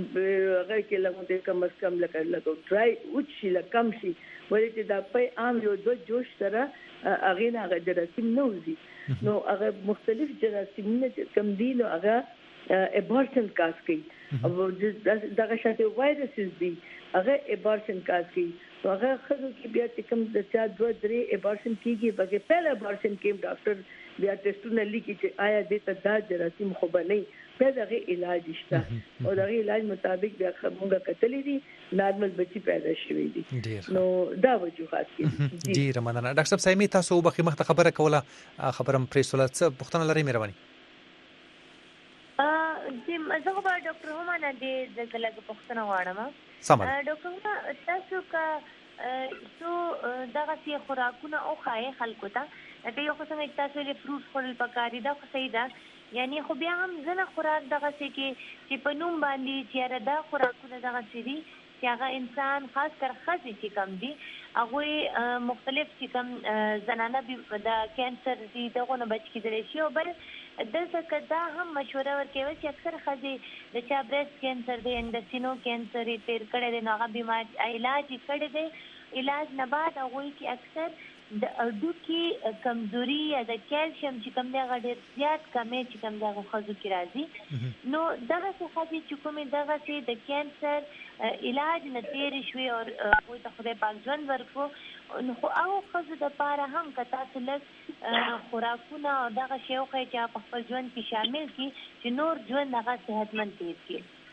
کې لږه کم از کم لکه ډرای او چې لکم شي ولې چې دا په عام یو د جوش سره هغه نه هغه جراثیم نه وزي نو هغه مختلف جراثیمونه چې کم دي نو هغه ابورشن کاز کوي او دغه شاته وایرسز دي هغه ابورشن کاز کوي هغه خزو کې بیا چې کوم د چا 2-3 ابورشن کیږي بګه پهله ابورشن کې ډاکټر بیا ټیسټونه لیکي چې آیا دې ته دا جراثیم خو به نه په دغه علاج شته او دغه علاج مطابق بیا موږ کتلې دي نارمل بچي پیدا شوی دي نو دا وجوهات دي ډیر مننه ډاکټر صاحب سایمي تاسو وبخې مخته خبره کوله خبرم پریسوله څه پوښتنه لري مهرباني زه به ډاکټر هم نه دي دغه پوښتنه واړم ډاکټر تاسو کا سو دغه سی خوراکونه او خای خلکو ته ته یو څه نه تاسو لري فروټ خورل پکاري دا خو صحیح ده یعنی خو بیا هم زنه خوراک دغه سی کې چې په نوم باندې چې دا خوراکونه دغه سی دي چې هغه انسان خاص کر خزي چې کم دي هغه مختلف چې کم زنانه د کانسر دي دغه نه بچ کیدلی شي او بل دلته کدا هم مشوره ورکوي چې اکثر خزي د چا بریسټ کانسر دی اندسینو کانسر تیر کړي د ناغه بیمار علاج کړي دی علاج نه بعد هغه کې اکثر د اډو کې کمزوري یا د کیلشیم چې کم دی غډیر زیات کمې چې کم دغه خزو کې راځي نو دغه څه خزي چې کومه دغه چې د کانسر علاج نه تیر شوی او کوئی ته خدای پاک ژوند ورکو نو او خزو د پاره هم کتا سلک خوراکونه او دغه شی خو چې په خپل ژوند کې شامل کی چې نور ژوند هغه صحتمند تیر کی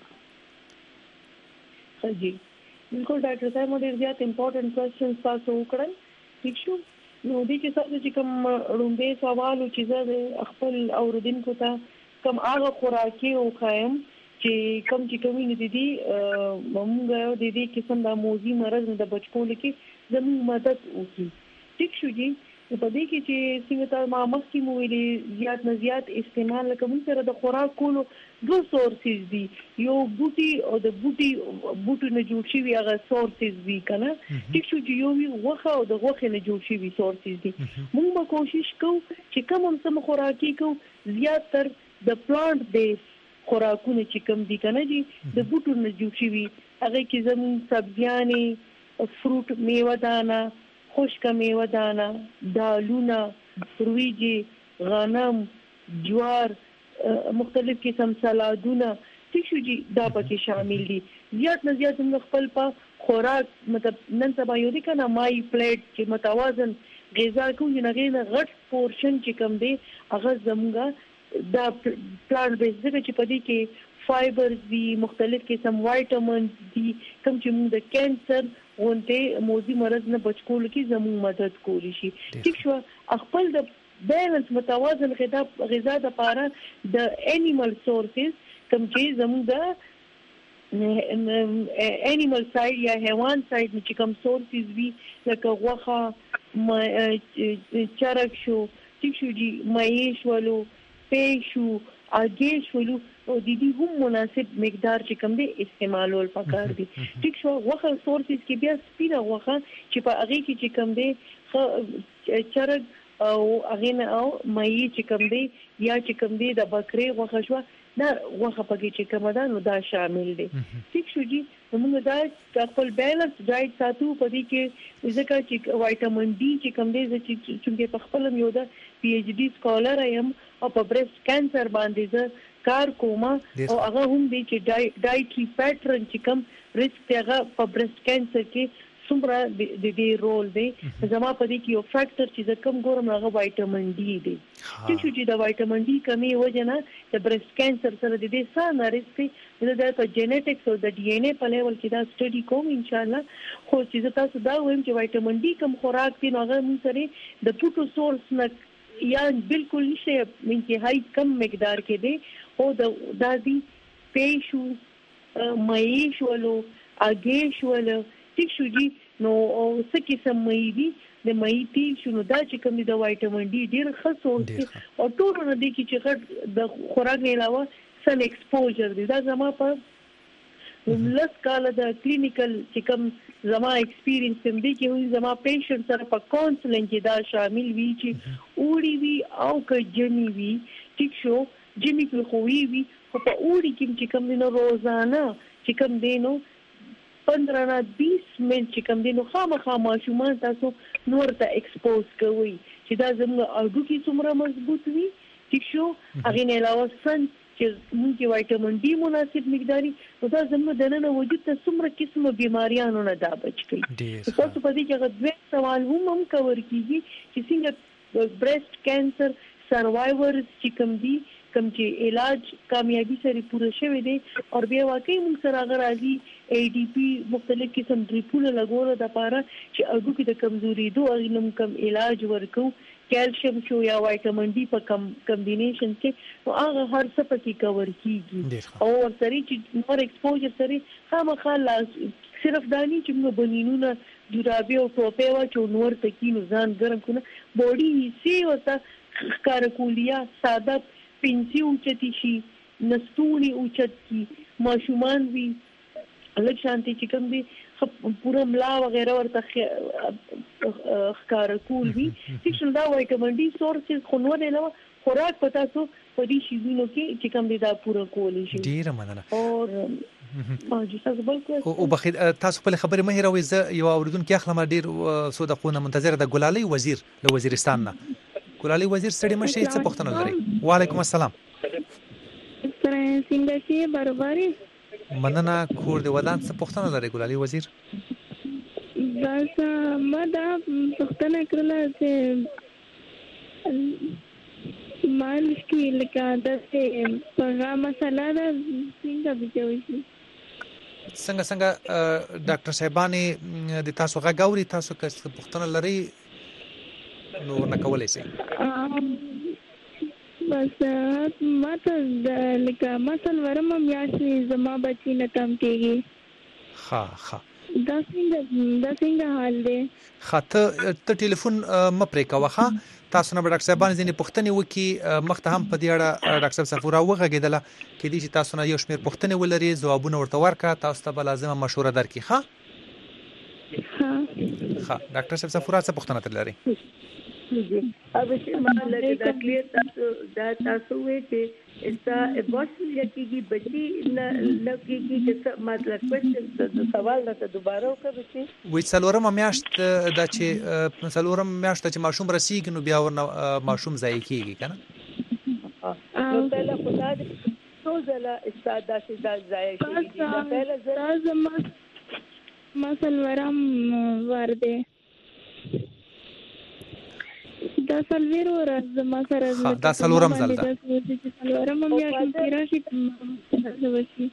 جی بالکل ډاکټر صاحب مو ډیر زیات امپورټنٹ کوېسچنز تاسو وکړل ٹھیک شو نو دې چې تاسو چې کوم رومبه سوال او چې زه خپل اوردونکو ته کوم هغه خوراکي او خایم چې کوم چې کمیونټي دي موږ د دې قسم د موزي مرز د بچکول کې زموږ مدد وکړي ٹھیک شو جی په دې کې چې څنګه ته ما مخکې مو ویلي زیات نه زیات استعمال کوم سره د خوراک کولو دوه سورسز دي یو بوټي او د بوټو نه جوړ شوی هغه سورسز دي کنه ټیک شو چې یو وی غوخه او د غوخه نه جوړ شوی سورسز دي موږ به کوشش کوو چې کوم هم سم خوراکي کوو زیات تر د پلانټ بیس خوراکونه چې کوم دي کنه دي د بوټو نه جوړ شوی هغه کې زمون سبزیانې فروټ میوه دانه خشک میوه دانه دالونه وریجې غنم جوار مختلف قسم سلادونه ټیک شو چې دا پکې شامل دي زیات نه زیات موږ خپل په خوراک مطلب نن سبا یو دي کنه مای پلیټ چې متوازن غذا کوو نه غټ پورشن چې کم دی هغه زموږه دا پلانټ بیس دغه چې پدې کې فایبرز دي مختلف قسم وایټامینز دي کوم چې موږ د کینسر غونډه موذي مرض نه بچ کول کې زموږ مدد کولی شي ٹھیک شو خپل د بیلنس متوازن غذا د لپاره د انیمل سورسز کوم چې زموږ د انیمل سایډ یا حیوان سایډ چې کوم سورسز وي لکه غوښه چرګ شو ٹھیک شو جی مېش ولو پېشو اګې شولو او د دې هم مناسب مقدار چې کوم دی استعمالول پکار دي ټیک شو غوښه سورسز کې بیا سپینه غوښه چې په هغه کې چې کوم دی چرګ او هغه نه او مې چې کوم دی یا چې کوم دی د بکری غوښه شو دا غوښه پکې چې کوم ده نو دا شامل دي ټیک شو جی موږ دا خپل بیلنس ډایټ ساتو په دې کې ځکه چې وایټامین ډي چې کوم دی چې په خپل یو د پی ایچ ډي سکالر ایم او په بریسټ کانسر باندې زه کار کوم او هغه هم دی چې ډایټري پیټرن چې کوم ریسک هغه په بریسټ کانسر کې څومره د دې رول دی زما په دې کې یو فیکٹر چې کوم ګورم هغه وایټامین ډي دی چې د وایټامین ډي کمی وجنه د بریسټ کانسر سره د دې سره ریسک دی د جینټکس او د ډي ان اے په لیول کې دا سټډي کوم ان شاء الله خو چې تاسو دا وایم چې وایټامین ډي کوم خوراک دی نو هغه موږ سره د پټو سورس نه یا بالکل نشه انتهایی کم مقدار کې دی او د دادی پېشو مېش ولو اګې شولو ټیک شو جی نو او څه قسم مې دي د مې تیل شنو دا چې کوم د وایټامین ډي ډیر ښه سورس او ټول نه دي چې غټ د خوراک نه علاوه سن ایکسپوجر دي دا زما په لس کال د کلینیکل چې کوم زما ایکسپیرینس هم دی چې زما پیشنټ سره په کاونسلینګ کې دا شامل وي چې اوړي وي او کجنی وي ټیک شو جمی کې خوې وي او په اوړي کې چې کوم دینو روزانه چې کوم دینو 15 نه 20 منټ چې کوم دینو خامخا ماشومان تاسو نور ته ایکسپوز کوي چې دا زموږ اډو کې څومره مضبوط وي ټیک شو هغه نه علاوه سن چې موږ وایټامین ډي مناسب مقداري او دا زموږ د نن وجود ته څومره قسمه بیماریانو نه دا بچ کی تاسو په دې کې غوښتل سوال هم کور کیږي چې څنګه بریسټ کانسر سروایورز چې کوم دي کوم چې علاج کامیابی سره پوره شوی دی او بیا واقعي موږ سره اگر راځي ای ډی پی مختلف قسم ډریپونه لګول د لپاره چې اډو کې د کمزوري دوه علم کم علاج ورکو کیلشیم شو یا وایټامین ډي په کمبینیشن کې او هغه هر څه پکې کور کیږي او ورسره چې نور ایکسپوجر سره خامخا صرف دانی چې موږ بنینونه جرابې او ټوپې واچو نور تکینو ځان ګرم کنه بوډي سی وته کارکولیا ساده پنسي اوچتی شي نستونی اوچت کی ماشومان وی الګ شانتي چې کوم دي پورا ملا وغیرہ ورته کارکول وی چې دا وایټامین ډي سورسز خو نه نو خوراک پتا سو په دې شیزونو کې چې کوم دي دا پورا کولی شي ډیره مننه او بخیر تاسو په خبره مهره وي زه یو اوریدونکو اخلم ډیر صدقونه منتظر د ګلالي وزیر له وزیرستان نه ګلالي وزیر ستړي مشه څه پوښتنه لري وعلیکم السلام څنګه شي برابرۍ مننه کور دی ودان څه پوښتنه لري ګلالي وزیر بس ما دا پوښتنه کړله چې مالش کې لکه د هغه مسله ده څنګه بچوي شي څنګه ډاکټر صاحبانه د تاسو غاوري تاسو که پوښتنه لري نو نه کولای شي بس ماته لکه مثلا ورم میاشتې زما بچی نه کم کېږي ها دا څنګه حال دی؟ ته ټلیفون مپرې کوه. تاسو نه ډاکټر صاحبان ځینې پوښتنې وکړي مخته هم په دې اړه ډاکټر صاحب صفورا وغږېدله کېدای شي تاسو نه یو شمېر پوښتنې ولري ځوابونه ورته ورکړه تاسو ته به لازمه مشوره درکړي. ښه ډاکټر صاحب صفورا څه پوښتنه تر لري؟ جی अब इसमें मान लगे दा क्लियर तासो हुए कि इसका एबॉर्शन यकीगी बच्ची लकीगी कि मतलब क्वेश्चन सवाल राته دوباره وکړي وې څلورم میاشت دا چې څلورم میاشت چې ماشوم رسیږي نو بیا ورنه ماشوم ځای کیږي کنه نو پهله خدای څو ځله استاد داسې ځای کیږي دا پهله ځل ما څلورم ورده دا سلویر ورځ ما سره دا څلورم ځل ده څلورم میاشت کې راشي وشي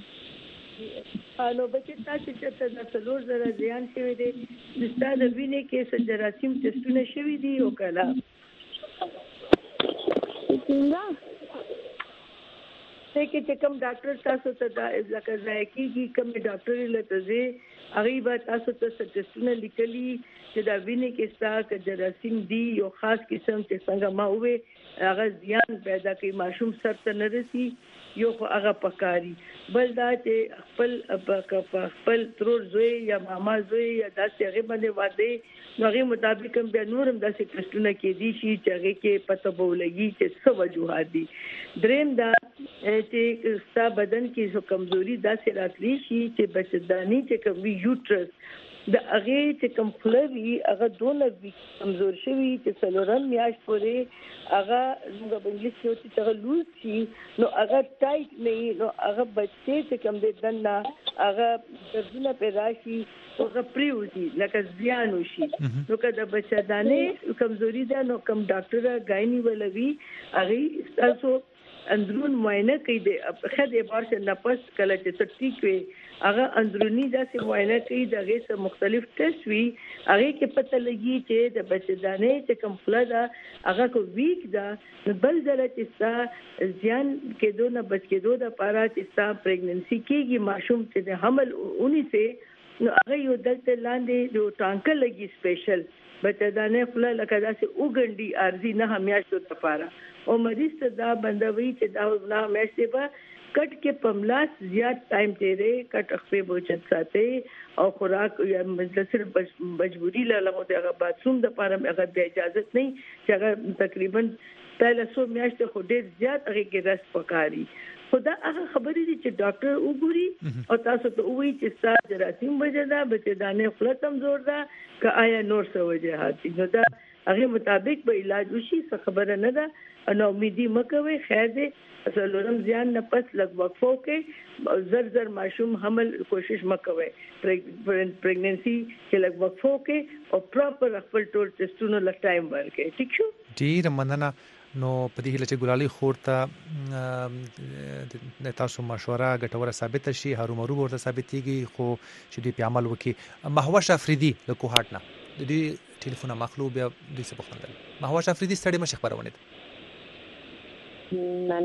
نو بچی تاسو چې د څلور زره ځان شوی دی د ستاسو وینې کې څه جراثیم ټسټونه شوی دي او کله څنګه چې کوم ډاکټر تاسو ته دا ځکه ځای کیږي کوم ډاکټر لته زی هغه به تاسو ته ټسټونه لیکلي چې دا وینې کې ستاسو جراثیم دي یو خاص قسم چې څنګه ما وې هغه ځان پیدا کوي ماشوم سر ته نه رسي یو هغه پکاري بل دا چې خپل ترور زوی یا ماما زوی یا داسې هغه باندې واده هغه مطابق بیا نورم داسې ټسټونه کې دي چې هغه کې پته بولېږي چې څه وجوهات دي. دریم دا چې ستا بدن کې څه کمزوري داسې راتلی شي چې بچداني چې کوم یوټرس د هغه چې کوم خلوی هغه دونه کمزور شوی چې څلورم میاشت پورې هغه موږ په انګلیسي کې چې هغه لوز شي نو هغه ټایټ نه نو هغه بچي چې کوم د دنه هغه دردونه پیدا شي هغه پریوزي لکه زیان وشي نو کله بچدانه کمزوري ده نو کوم ډاکټر غاینی ولوي هغه تاسو اندرون معاینه کوي د خدای بارش نفس کله چې ټیک وي هغه اندرونی داسې معاینه کوي دغه څه مختلف ټیسټ وی هغه کې پته لګي چې د بچدانه چې کوم خلدا هغه کو ویک دا بل ځل چې ستا ځان کېدو نه بچ کېدو د پاره چې ستا پریګننسي کېږي ماشوم چې د حمل اونې سه نو هغه یو دلته لاندې یو ټانکه لګي سپیشل بچدانه خلا لکه داسې وګنډي ارزي نه همیاشتو د پاره او مریض ته دا بندوي چې دا نه همیشته به کټ کې پملاس زیات ټایم تیرې کټ خپل بوچت ساتي او خوراک یا مجلسر مجبوری لغه د باتروم د پاره هغه د اجازه نه چې هغه تقریبا پهله 100 میاشتې خو ډیر زیات هغه کې رس پکاري خدا هغه خبرې دي چې ډاکټر وګوري او تاسو ته وایي چې ستاسو جراثیم وجدا بچدانه خپل کمزور ده که آیا نور څه وجهات دي نو دا هغه مطابق به علاج وشي څه خبره نه ده نو امیدي مکوي خیر دې څلورم ځان نه پس لګ وقفو کې زر ماشوم حمل کوشش مکوي پریګننسي کې لګ وقفو کې او پراپر خپل ټول ټیسټونو لږ ټایم ورکړي ٹھیک شو ډیر مننه نو په دې هله چې ګلالي خورته تاسو مشوره ګټوره ثابت شي هرومرو ورته ثابتيږي خو چې دې په عمل وکي مهوش افریدي له کوهاټنا د دې ټلیفون مخلوب یا د څه بخندل مهوش افریدي ستړي مشه خبرونه نه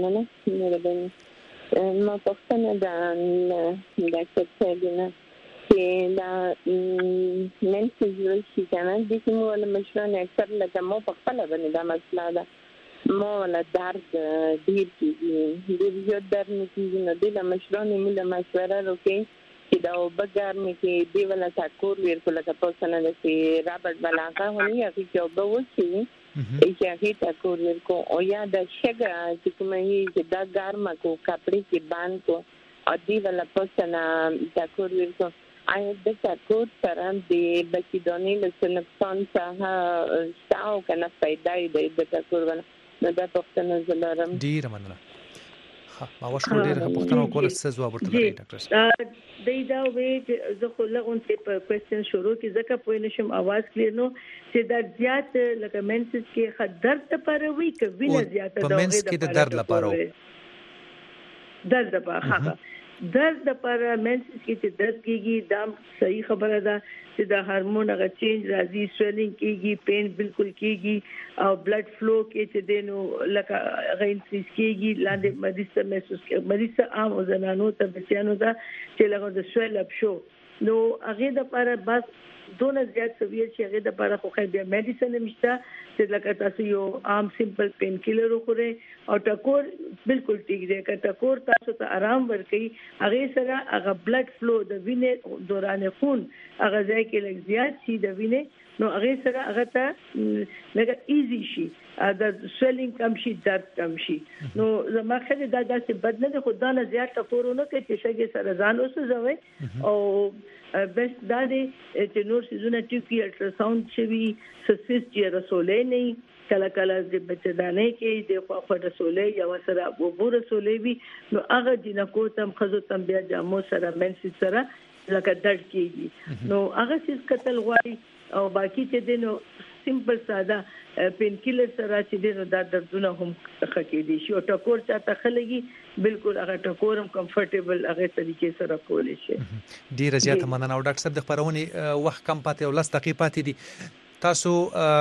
ما پوښتنه ده ډاکټر صاحب نه چې دا منسز ورشي کنه د کوم ول مشرانه اکثر لکه مو په خپل باندې دا مسله ده مو ولا درد ډیر کیږي ډیر زیات درد کیږي نو د مشرانه مولا مشوره وکړي چې دا وبګار مې کې دی ولا تکور ورکول کا پوسنه د چې رابط بلاغه ونی هغه کې وبوسي چې هغه تکور ورکو او یا د شګه چې کومه چې دا ګرمه کو کپڑے کې باندې کو او دی ولا پوسنه تکور ورکو آیا د تکور سره د بچیدونی له نقصان څخه تاسو کنه فائدې د تکور ونه نو دا پوښتنه زلارم ډیر مننه ما وشو ډیر پوښتنه کول څه جواب ورته لري ډاکټر دا وی چې زه خو لغون ته په کوېسچن شروع کې ځکه پوه نشم आवाज کلیر نو چې دا زیات لکه منسز کې خدر ته پروي کوي نه زیات دا منس کې د درد لپاره درد لپاره منسز کې چې درد کېږي دا صحیح خبره ده چې د هورمون هغه چینج راځي سویلینګ کېږي پین بالکل کېږي او بلډ فلو کې چې دینو لکه هغه انکریز کېږي لاندې مریض عام زنانو ته بچیانو ته چې لکه د سویل اپ شو نو هغه د لپاره بس دونه زیات سویر چې هغه د لپاره خو خیر بیا میډیسن نشته چې لکه تاسو یو عام سمپل پین کیلر وخورئ او ټکور بالکل ټیک دی که ټکور تاسو ته آرام ورکړي هغه سره هغه بلډ فلو د وینې دوران خون هغه ځای کې لږ زیات شي د وینې نو هغه سره هغه ته لږ ایزی شي د سویلینګ کم شي درد کم شي نو زما خله دا داسې بد نه دی خو دا نه زیات ټکورونه کې چې شګه سره ځان اوسوي او بس دا دی چې نور سيزونه ټیپی الټراساوند شوی سسیس چې رسولې نه کله کله د بچدانه کې د خواخه رسولې یا سره وبو رسولې وي نو هغه جنکو تم خزو تم بیا جامو سره منسي سره لکه درد کیږي نو هغه څه قتل غواړي او باقي چې دینو سمپل ساده پین کیلر سره چې دینو دا دردونه هم خکې دي شي او ټکور چاته خلګي بالکل هغه ټکور هم کمفورټیبل هغه طریقې سره کولای شي ډیره زیاته مننه او ډاکټر صاحب د خبرونه وخت کم پاتې او لس دقیقې پاتې دي تاسو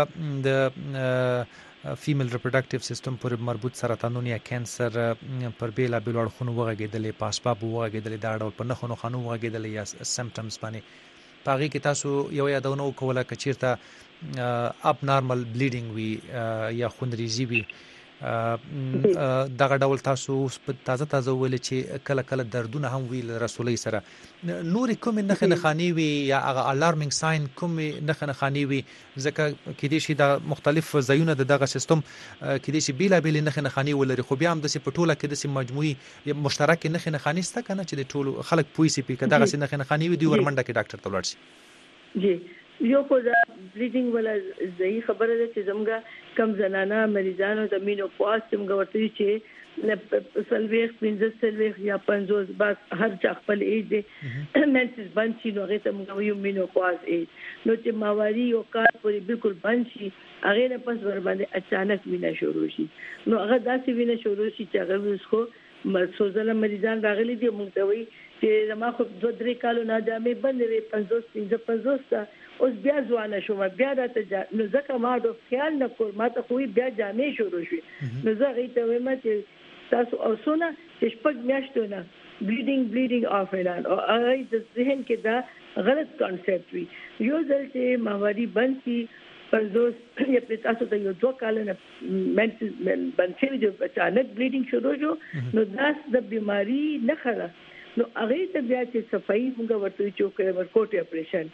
د فیمیل ریپروډکټیو سیستم پر مربوط سرطانونه یا کانسر پر بیلا بیل اړخونو وغږیدلې پاسباب وغږیدلې دا ډول په نخونو خانو وغږیدلې یا سمپټمز باندې پاغي کې تاسو یو یادونه وکوله کچیرته اب نارمل بلیډینګ وی یا خونریزي وی دغه ډول تاسو تازه ویل چې کله کله دردونه هم ویل رسولي سره نور کوم نه خاني وي یا هغه الارمینګ ساين کوم نه خاني وي ځکه کې دي شي د مختلف ځایونه دغه سیستم کې دي شي بیل نه خاني ولري خو بیا هم د پټوله کې د مجموعي مشترک نه خاني ست کنه چې د ټول خلک پوي سي په دغه نه خاني وي دی ورمنډه کې ډاکټر ته ورشي جی یو خو دا بلیډینګ ولا ځای خبره ده چې زموږه کم زنانه مریضانو د مینوپاز څنګه ورته چې سلويخ 15 سلويخ یا 50 بس هر چا خپل ایج دي منسز باندې نو هغه ته موږ یو مینوپاز ایج نو چې ماواري او کار پوری بالکل بند شي هغه نه پس ور باندې اچانک وینه شروع شي نو هغه داسې وینه شروع شي چې هغه وسخو سوزله مریضان راغلي دي موږ ته وی چې ما خو 2-3 کالو نه جامې بندې 50 اوس بیا ځوانه شوم بیا راته نو ځکه ما د خیال نه کول ما ته خو بیا جامې شروع شي نو زه غي ته وایم چې تاسو اوسونه چې شپږ میاشتو نه بلیډینګ اف اعلان او هغه د ذهن کې دا غلط کانسپټ وی یو ځل چې ماواري بنسي پردوس یا په تاسو ته یو 2 کال نه منسز بنسي د اچانک بلیډینګ شروع شو نو داس د بیماری نه خره نو هغه ته بیا چې صفائی موږ ورته چوکې ورکوټ اپریشن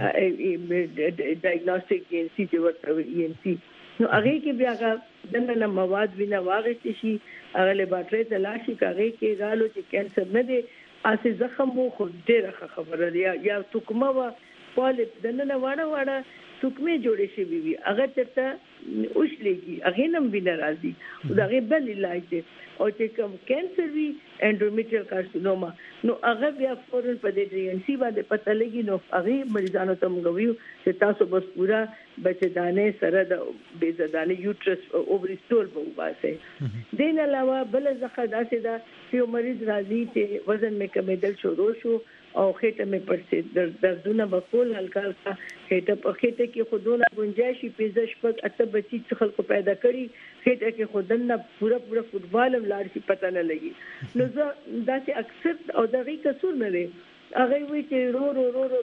ډایګنوستیک ان سی چې ورته ان سی نو هغه کې بیا هغه دنه مواد وینا واغست شي هغه لیبارټری ته لاشي هغه کې رالو چې کانسر نه دی اسې زخم مو خو ډېر خبره دی یا توکمه وا پالیپ دنه واړه توکمه جوړې شي وي هغه ته اوښلېږي هغه نم وینا راځي او هغه بل علاج دی او چې کوم کانسر وی انډومیټریال کارسینوما نو هغه بیا فورن په دې ډي ان سی باندې پته لګي نو هغه مریضانو ته موږ ویو چې تاسو بس پورا بچدانه سره د بیزدانه یوټرس اووري سټول په واسه دین علاوه بل ځخه داسې دا چې مریض راځي چې وزن مې کمیدل شروع شو او خېټه مې پړسي دردونه بقول هلکا خېټه په خېټه کې خودونه گنجائشي پیزه شپږ اته بچي چې خلکو پیدا کړي خېټه کې خودنه پورا فوټبال لاړ شي پته نه لګي نو دا چې اکثر او دغه قصور نه دی هغه وی چې رو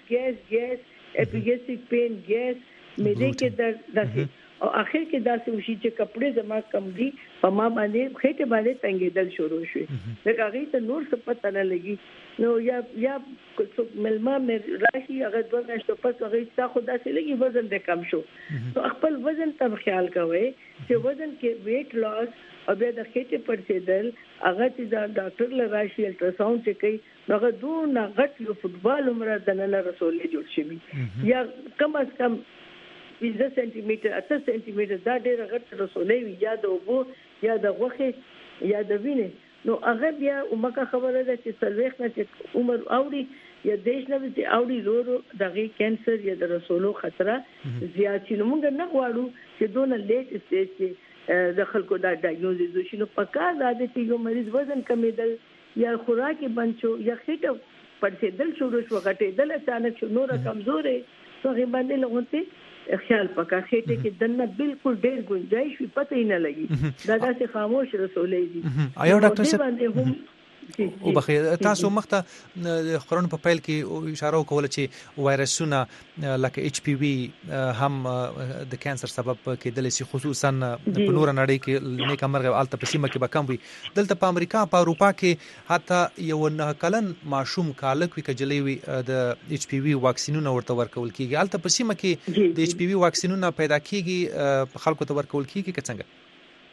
ګیس اپیګیسټک پین ګیس مې دې کې درد او اخر کې داسې وشي چې کپڑے زما کم دي په ما باندې خېټه باندې تنګېدل شروع شي دا هغه ته نور څه پته نه لګي نو یا ملما مې راشي هغه 2 میاشتې پس هغه تا خو داسې لګي وزن دې کم شو نو خپل وزن ته خیال کوئ چې وزن کې ویټ لاس او بیا د خېټه پړسېدل هغه چې دا ډاکټر لراشي الټراساوند چې کوي هغه دوه غټ یو فوټبال عمره د نه رسولې جوړ شي یا کم از کم 15 سانتي متر 8 سانتي متر دا ډېر غټ رسولې وي یا د وبو یا د غوخه یا د وینې نو هغه بیا عمره خبره ده چې سلويخ نه چې عمر اوړي یا دیش نه چې اوړي لورو دغه کانسر یا د رسولو خطر زیات شي نو موږ نه غواړو چې دونه لیټ سټیج کې د خلکو دا ډایګنوزز وشي نو پکا دا چې یو مریض وزن کمیدل یا خوراکي بنچو یا خېټه پړسېدل شروع شو غټېدل اچانک شو نور کمزورې څنګه باندې لغونته خیال پکا خېټه کې دنه بالکل ډېر گنجائش وي پته نه لګي دا داسې خاموش رسولې دي آیا ډاکټر صاحب او بخي تاسو مخته خبرونه په پیل کې اشاره وکوله چې وایرسونه لکه ایچ پی وی هم د کانسر سبب کېدلی شي خصوصا په نور نړۍ کې نیک مرغ الته په سیمه کې به کم وي دلته په امریکا په اروپا کې حتی یو نه کلن ماشوم کالک وی کجلی وي د ایچ پی وی واکسینونه ورته ورکول کیږي الته په سیمه کې د ایچ پی وی واکسینونه پیدا کیږي خلکو ته ورکول کیږي که څنګه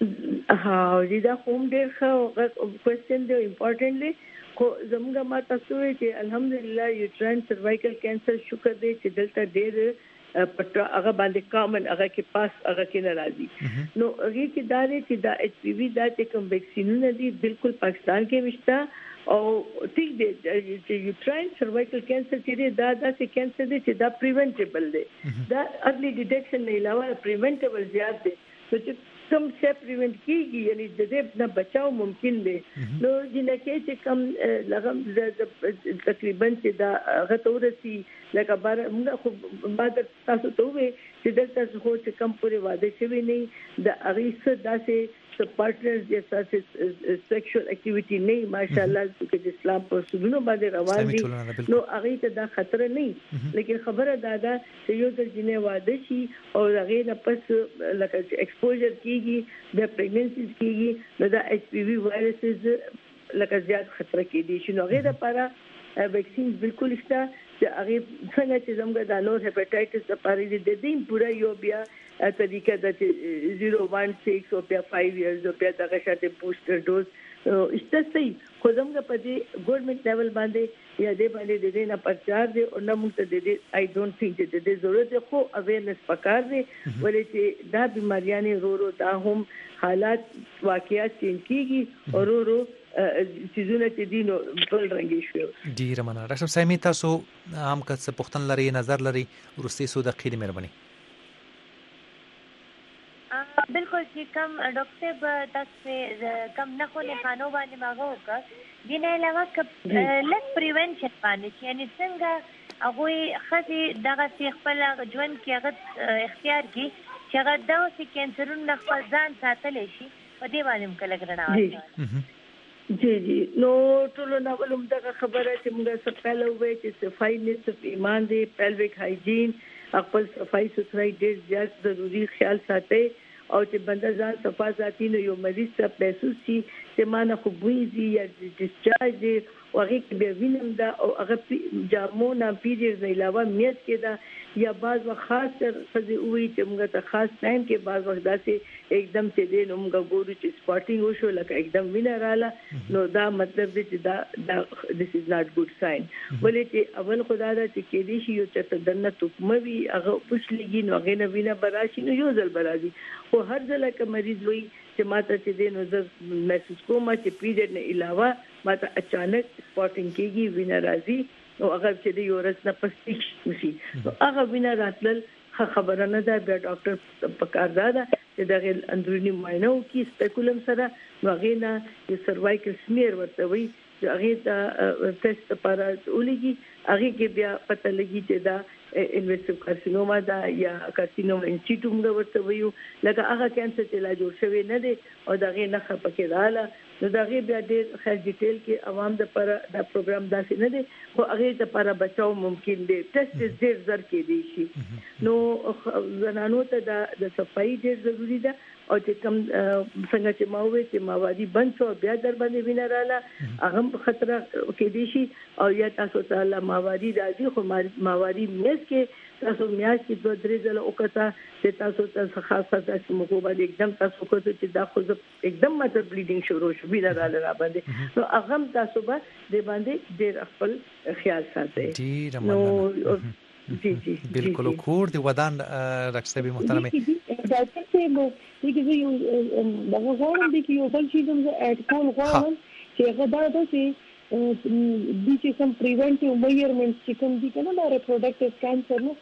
ها دا کوم ډیر ښه کوېسچن دی امپورټنټلی خو زموږ ما تاسو چې الحمدلله یوټراین سروایکل کینسر شکر دی چې دلته ډیر پټ هغه باندې کامن هغه کې پاس هغه کې ناراضي نو هغه کې دا دی چې دا ایچ پی وی دا چې کوم ویکسینونه دي بالکل پاکستان کې وشته او ټیک دی چې یوټراین سروایکل کینسر چې دا داسې کینسر دی چې دا پریونټیبل دی دا ارلی ډیټیکشن نه علاوه پریونټیبل زیات دی چې کم څه پریونټ کیږي یعنی د دې نه بچاو ممکن دی نو جنکه چې کم لغم تقریبا چې دا غتورسي لکه بار موږ خو بعد تاسو ته وې چې دلته خو چې کم پورې واده شوی نه د اغیسه داسې پارټنرز جیسا سیکشوال اکټیویټي نه ماشاءالله چې اسلام په اصولونو باندې روان دي نو هغه ته دا خطر نه لیکن خبره دا چې یو د جنې واده شي او هغه نه پس لکه ایکسپوژر کیږي د پریګننسي کیږي نو دا ایچ پی وی وایرسز لکه زیات خطر کېدي شي نو هغه لپاره ویکسین بالکل شته چې هغه څنګه چې زموږ د نور هپاتایټس لپاره د دې پورا یو بیا طریقه د 016 او بیا 5 ایئرز او بیا دغه شاته بوستر ډوز استاسي خو زموږ په دې ګورنمنت لیول باندې یا دې باندې د دې نه پرچار دي او نه موږ ته د دې آی ډونټ ثینک چې د دې ضرورت خو اویرنس پکار دي ولې چې دا بیماریاں رو دا هم حالات واقعیت چینج کیږي او رو چیزونه چې دینو بل رنګي شو ډیر مننه ډاکټر سایمي تاسو هم که څه پوښتنه لري نظر لري ورستي سو د خیر مهرباني بالکل چې کم ډاکټر تاسو کم نه خو نه خانو باندې ماغه وکړه دینه علاوه ک لک پریونشن باندې یعنی څنګه هغه خدي دغه خپل ژوند کې هغه اختیار کی چې هغه د اوسې کینسرونو خپل ځان ساتل شي په دې باندې مکلګ رڼا جی نو ټول نو ولوم دغه خبره چې موږ څه پهلو وې چې صفائی نصف ایمان دی پیلویک هایجین خپل صفائی سترای ډیر زیات ضروری خیال ساتي او چې بنده ځان صفا ساتي نو یو مریض ته محسوس شي چې ما نه خوبوي یا ډیسچارج دی او هغه کې به وینم دا او هغه جامو نه پیریډ نه علاوه میت کې دا یا بعض وخت خاص خزي وي چې موږ ته خاص ټایم کې بعض وخت داسې एकदम چې دې نو موږ ګورو چې سپاټینګ وشو لکه एकदम وینر رااله نو دا مطلب دی چې دا this is not good sign ولې چې اول خدا دا چې کې دې شي یو چې دنه توکموي هغه پښلېږي نو هغه نه وینه براشي نو یو ځل برازي خو هر ځل کې مریض وي چې ماته چې دې نو زه محسوس کوم چې پیریډ نه علاوه ماته اچانک سپاټینګ کېږي وینه راځي او هغه چې د یورس نه پستې شي نو هغه وینه راتل خبره نه ده بیا ډاکټر پکار دا چې د اندرونی معاینه وکړي سپیکولم سره نو هغه نه د سروایکل سمیر ورته وي چې هغه دا ټیسټ لپاره ولګي هغه کې بیا پته لګي چې دا انویسیو کارسینوما دا یا کارسینوما ان سیټو موږ ورته ویو لکه هغه کانسر چې لا جوړ شوی نه دی او دغه نه خپکه رااله نو دغه بیا ډېر خیر ډیټیل کې عوام د پر دا پروګرام داسې نه دی خو هغه د پر بچاو ممکن دی ټیسټ ډېر زر کې دی شي نو زنانو ته د صفائی ډېر ضروری ده او چې کوم څنګه چې ما وې چې ماوادي بند شو بیا در باندې وینه رااله هغه خطر کې دي شي او یا تاسو تعالی ماوادي راځي خو ماوادي مېز کې تاسو میاش کې دوه درې ځله وکړه چې تاسو ته خاصه تاسو مخه باندې एकदम تاسو کو چې دا خو एकदम ماته بلیډینګ شروع شو وینه رااله باندې نو هغه تاسو به د باندې ډېر خپل خیال ساتئ نو جی بالکل کور دی ودان ډاکټر صاحب محترمه ډاکټر صاحب دغه یو دغه غواړم چې یو بل شي د اټکول غواړم چې هغه دا چې د چې کوم پریونټیو میجرمنټس چې کوم دي کنه د ریپروډکټیو کانسر نو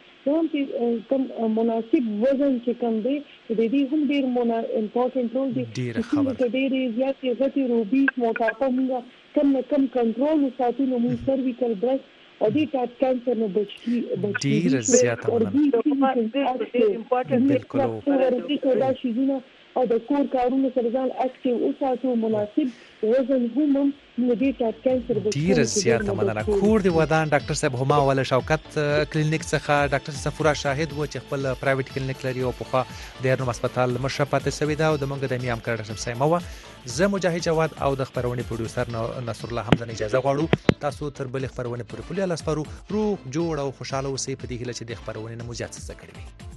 کوم مناسب وزن چې کوم دی د دې هم ډیر امپورټنټ رول دی چې ډېر زیات غټي روبیک موټاپا موږ کم کنټرول ساتو نو موږ سرویکل برست او دې ټاپ کانسر نو بچي ډیر زیات امپورټنټ بالکل دا شي او د کور کارونو سره ځان اکټیو اوساتو، مناسب وزن هم دې ټاپ کانسر به ډیره زیاته مننه. کور دی ودان ډاکټر صاحب هما ول شوکت کلینیک څخه ډاکټر صفورا شاهد و چې خپل پرایویټ کلینیک لري او په دهرنوم هسپتال مشرفات سوي دا او د موږ د میام کړه شم سیمه و. زه مجاهد جواد او د خبرونې پروډوسر نصر الله حمدان اجازه غواړو تاسو تر بل خبرونه پورې پولیس لاسپارو روغ جوړ او خوشاله اوسئ په دې هیله چې د خبرونې نمو زیات څه کړی.